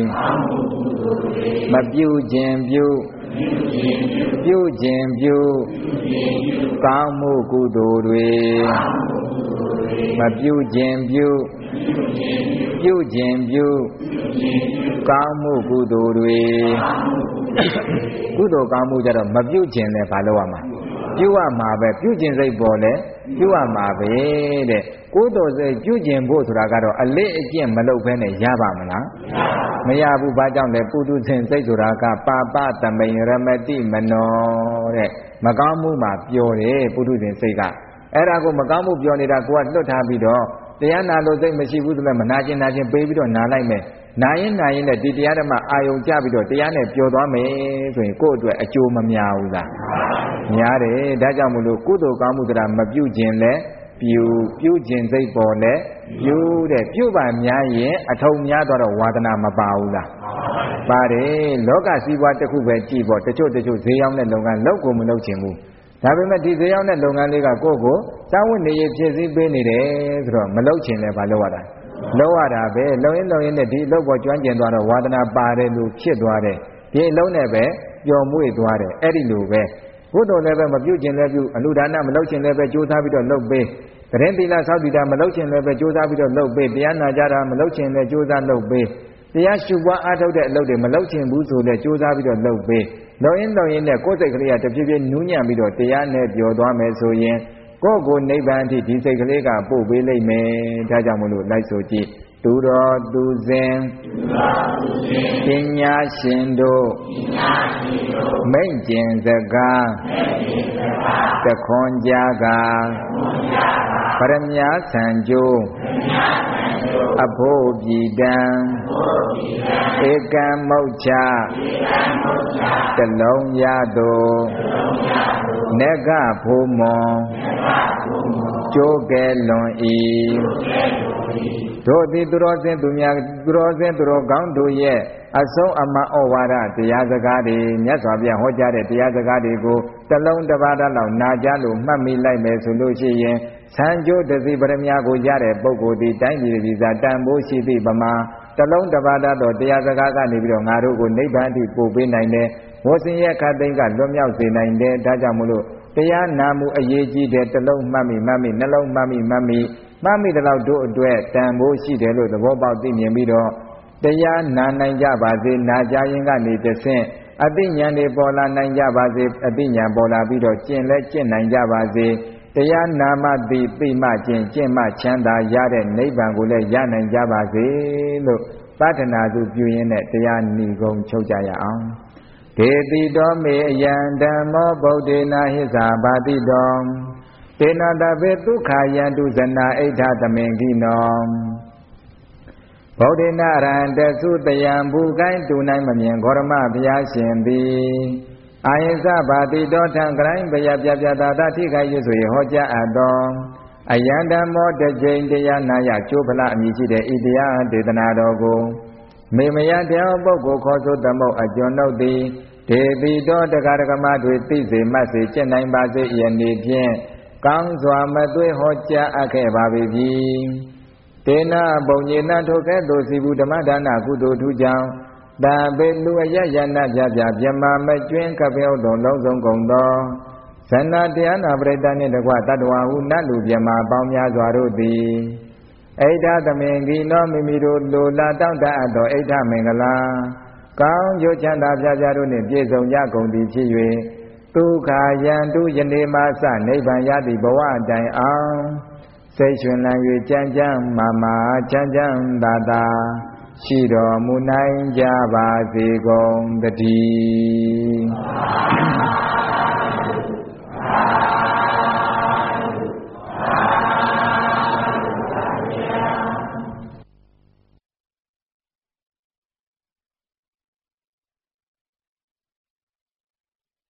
မပြုခြင်းပြုပြုခြင်းပြုကောင်းမှုကုသိုလ်တွေမပြုခြင်းပြုပြုခြင်းပြုကောင်းမှုကုသိုလ်တွေကုသိုလ်ကောင်းမှုကြတော့မပြုခြင်းလည်းဘာလို့ရမှာပြုရမှာပဲပြုခြင်းစိတ်ပေါ်လဲပြုရမှာပဲတဲ့ကုသိုလ်စိတ်ပြုခြင်းဖို့ဆိုတာကတော့အလေးအကျင့်မလုပ်ဘဲနဲ့ရပါမလားမရဘူးဘာကြောင့်လဲပုထုဇဉ်စိတ်ဆိုတာကပါပသမိန်ရမတိမနောတဲ့မကောင်းမှုမှာပျော်တယ်ပုထုဇဉ်စိတ်ကအဲ့ဒါကိုမကောင်းမှုပျော်နေတာကိုကလွတ်ထားပြီးတော့တရားနာလို့စိတ်မရှိဘူးဆိုလည်းမနာကျင်နာကျင်ပေးပြီးတော့နာလိုက်မယ်နာရင်နာရင်လည်းဒီတရားဓမ္မအာယုံကြပြီးတော့တရားနဲ့ပျော်သွားမယ်ဆိုရင်ကိုယ့်အတွက်အကျိုးမများဘူးလားများတယ်ဒါကြောင့်မလို့ကုသိုလ်ကောင်းမှုဆိုတာမပြုခြင်းလဲပြုပြုခြင်းစိတ်ပေါ်လဲပြုတဲ့ပြုပါများရင်အထုံများတော့ဝါဒနာမပါဘူးလားပါတယ်လောကစည်းဝါးတစ်ခုပဲကြည့်ပေါ့တချို့တချို့ဈေးရောက်တဲ့လုပ်ငန်းလောက်ကိုမလုပ်ချင်ဘူးဒါပေမဲ့ဒီဈေးရောက်တဲ့လုပ်ငန်းလေးကကိုယ့်ကိုစာဝတ်နေရဖြစ်စည်းပေးနေတယ်ဆိုတော့မလုပ်ချင်လည်းမလုပ်ရတာလုပ်ရတာပဲလုံရင်လုံရင်နဲ့ဒီအလုပ်ပေါ်ကျွမ်းကျင်သွားတော့ဝါဒနာပါတယ်လို့ဖြစ်သွားတယ်ဒီအလုံးနဲ့ပဲပျော်မွေ့သွားတယ်အဲ့ဒီလိုပဲဘုဒ္ဓလည်းပဲမပြုတ်ကျင်လည်းပြုအနုဒါနမလုပ်ချင်လည်းပဲကြိုးစားပြီးတော့လုပ်ပေးတရင်သီလဆောက်တည်တာမလုပ်ချင်လည်းပဲကြိုးစားပြီးတော့လုပ်ပေးတရားနာကြတာမလုပ်ချင်လည်းကြိုးစားလုပ်ပေးတရားရှုပွားအားထုတ်တဲ့အလုပ်တွေမလုပ်ချင်ဘူးဆိုလည်းကြိုးစားပြီးတော့လုပ်ပေးလုံရင်လုံရင်နဲ့ကိုယ်စိတ်ကလေးကတဖြည်းဖြည်းနူးညံ့ပြီးတော့တရားနဲ့ပျော်သွားမယ်ဆိုရင်ကိုယ့်ကိုနိဗ္ဗာန်အထိဒီစိတ်ကလေးကပို့ပေးလိမ့်မယ်ဒါကြောင့်မလို့လိုက်ဆိုကြည့်သူတော်သူစဉ်ပညာရှင်တို့မိန့်ကျင်စကားတခွန်ကြကပရမညာဆံကျိုးအဖို့ပြည်တံဧကံမုတ်ချတလုံးရသို့နေကဖို့မွန်ကျိုးကဲလွန်ဤတို့သည်သူတော်စင်သူများသူတော်စင်သူတော်ကောင်းတို့ရဲ့အဆုံးအမဩဝါဒတရားစကားတွေမြတ်စွာဘုရားဟောကြားတဲ့တရားစကားတွေကိုတစ်လုံးတစ်ပါးလောက်နာကြားလို့မှတ်မိလိုက်မယ်ဆိုလို့ရှိရင်ဆံကျိုးတသိပရမညာကိုရတဲ့ပုဂ္ဂိုလ်ဒီတိုင်းပြည်ပြည်စာတန်ဖိုးရှိသည့်ပမာတစ်လုံးတစ်ပါးတော့တရားစကားကနေပြီးတော့ငါတို့ကိုနိဗ္ဗာန်အထိပို့ပေးနိုင်တယ်ဝဆင်းရဲခတ်သိမ်းကလွတ်မြောက်စေနိုင်တယ်ဒါကြောင့်မလို့တရားနာမှုအရေးကြီးတဲ့တစ်လုံးမှတ်မိမှတ်မိနှလုံးမှတ်မိမှတ်မိမှတ်မိတဲ့လောက်တို့အတွက်တန်ဖိုးရှိတယ်လို့သဘောပေါက်သိမြင်ပြီးတော့တရားနာနိုင်ကြပါစေနာကြရင်ကနေတဆင့်အသိဉာဏ်တွေပေါ်လာနိုင်ကြပါစေအသိဉာဏ်ပေါ်လာပြီးတော့ကျင့်လဲကျင့်နိုင်ကြပါစေတရားနာမှသိသိမှကျင့်ကျင့်မှချမ်းသာရတဲ့နိဗ္ဗာန်ကိုလည်းရနိုင်ကြပါစေလို့ပတ္ထနာသူပြုရင်းနဲ့တရားဏီကုံချုပ်ကြရအောင်ဒေတိတော်မေအယံဓမ္မောဗုဒ္ဓေနာဟိဇာဘာတိတော်တေနတဗေဒုက္ခယံတုဇနာဣဋ္ဌသမင်ကိနောဗုဒ္ဓနာရံတသုတယံဘူကိုင်းတူနိုင်မမြင်ဂေါရမဘုရားရှင်သည်အာယဇဘာတိတောထံကရိုင်းဘယပြပြတာတာထိခိုက်ရွဆိုဟောကြားအပ်တော်အယံဓမ္မောတကြိမ်တရားနာယကျိုးဖလားအမည်ရှိတဲ့ဤတရားဒေသနာတော်ကိုမေမယတရားပုဂ္ဂိုလ်ခေါ်ဆိုသမုတ်အကျွန်ုပ်သည်ဒေတိတော်တက္ကရကမတွေသိစေမှတ်စေကျင့်နိုင်ပါစေယနေ့ဖြင့်ကောင်းစွာမသွေးဟောကြားအပ်ခဲ့ပါပြီတေနပုံညေနထိုကဲ့သို့စီဘူးဓမ္မဒါနကုသိုလ်ထူးကြောင့်တာပေလူအယယနာပြပြပြမမကျွင်းကပြောက်တော်လုံးစုံကုန်သောဇဏတရားနာပရိသတ်နှင့်တကွတတ္တဝါဟုနတ်လူပြမပေါင်းများစွာတို့သည်အိဋ္ဌသမင်ဂီနောမိမိတို့လိုလာတောင့်တအပ်သောအိဋ္ဌမင်္ဂလာကောင်းကျိုးချမ်းသာပြပြတို့နှင့်ပြည့်စုံကြကုန်သည်ဖြစ်၍ဒုက္ခယံတုယနေ့မှစနိဗ္ဗာန်ရသည့်ဘဝတိုင်အောင်စိတ်ရှင်လန်း၍ကြမ်းကြမ်းမာမာချမ်းချမ်းသာသာရှိတော်မူနိုင်ကြပါစေကုန်တည်း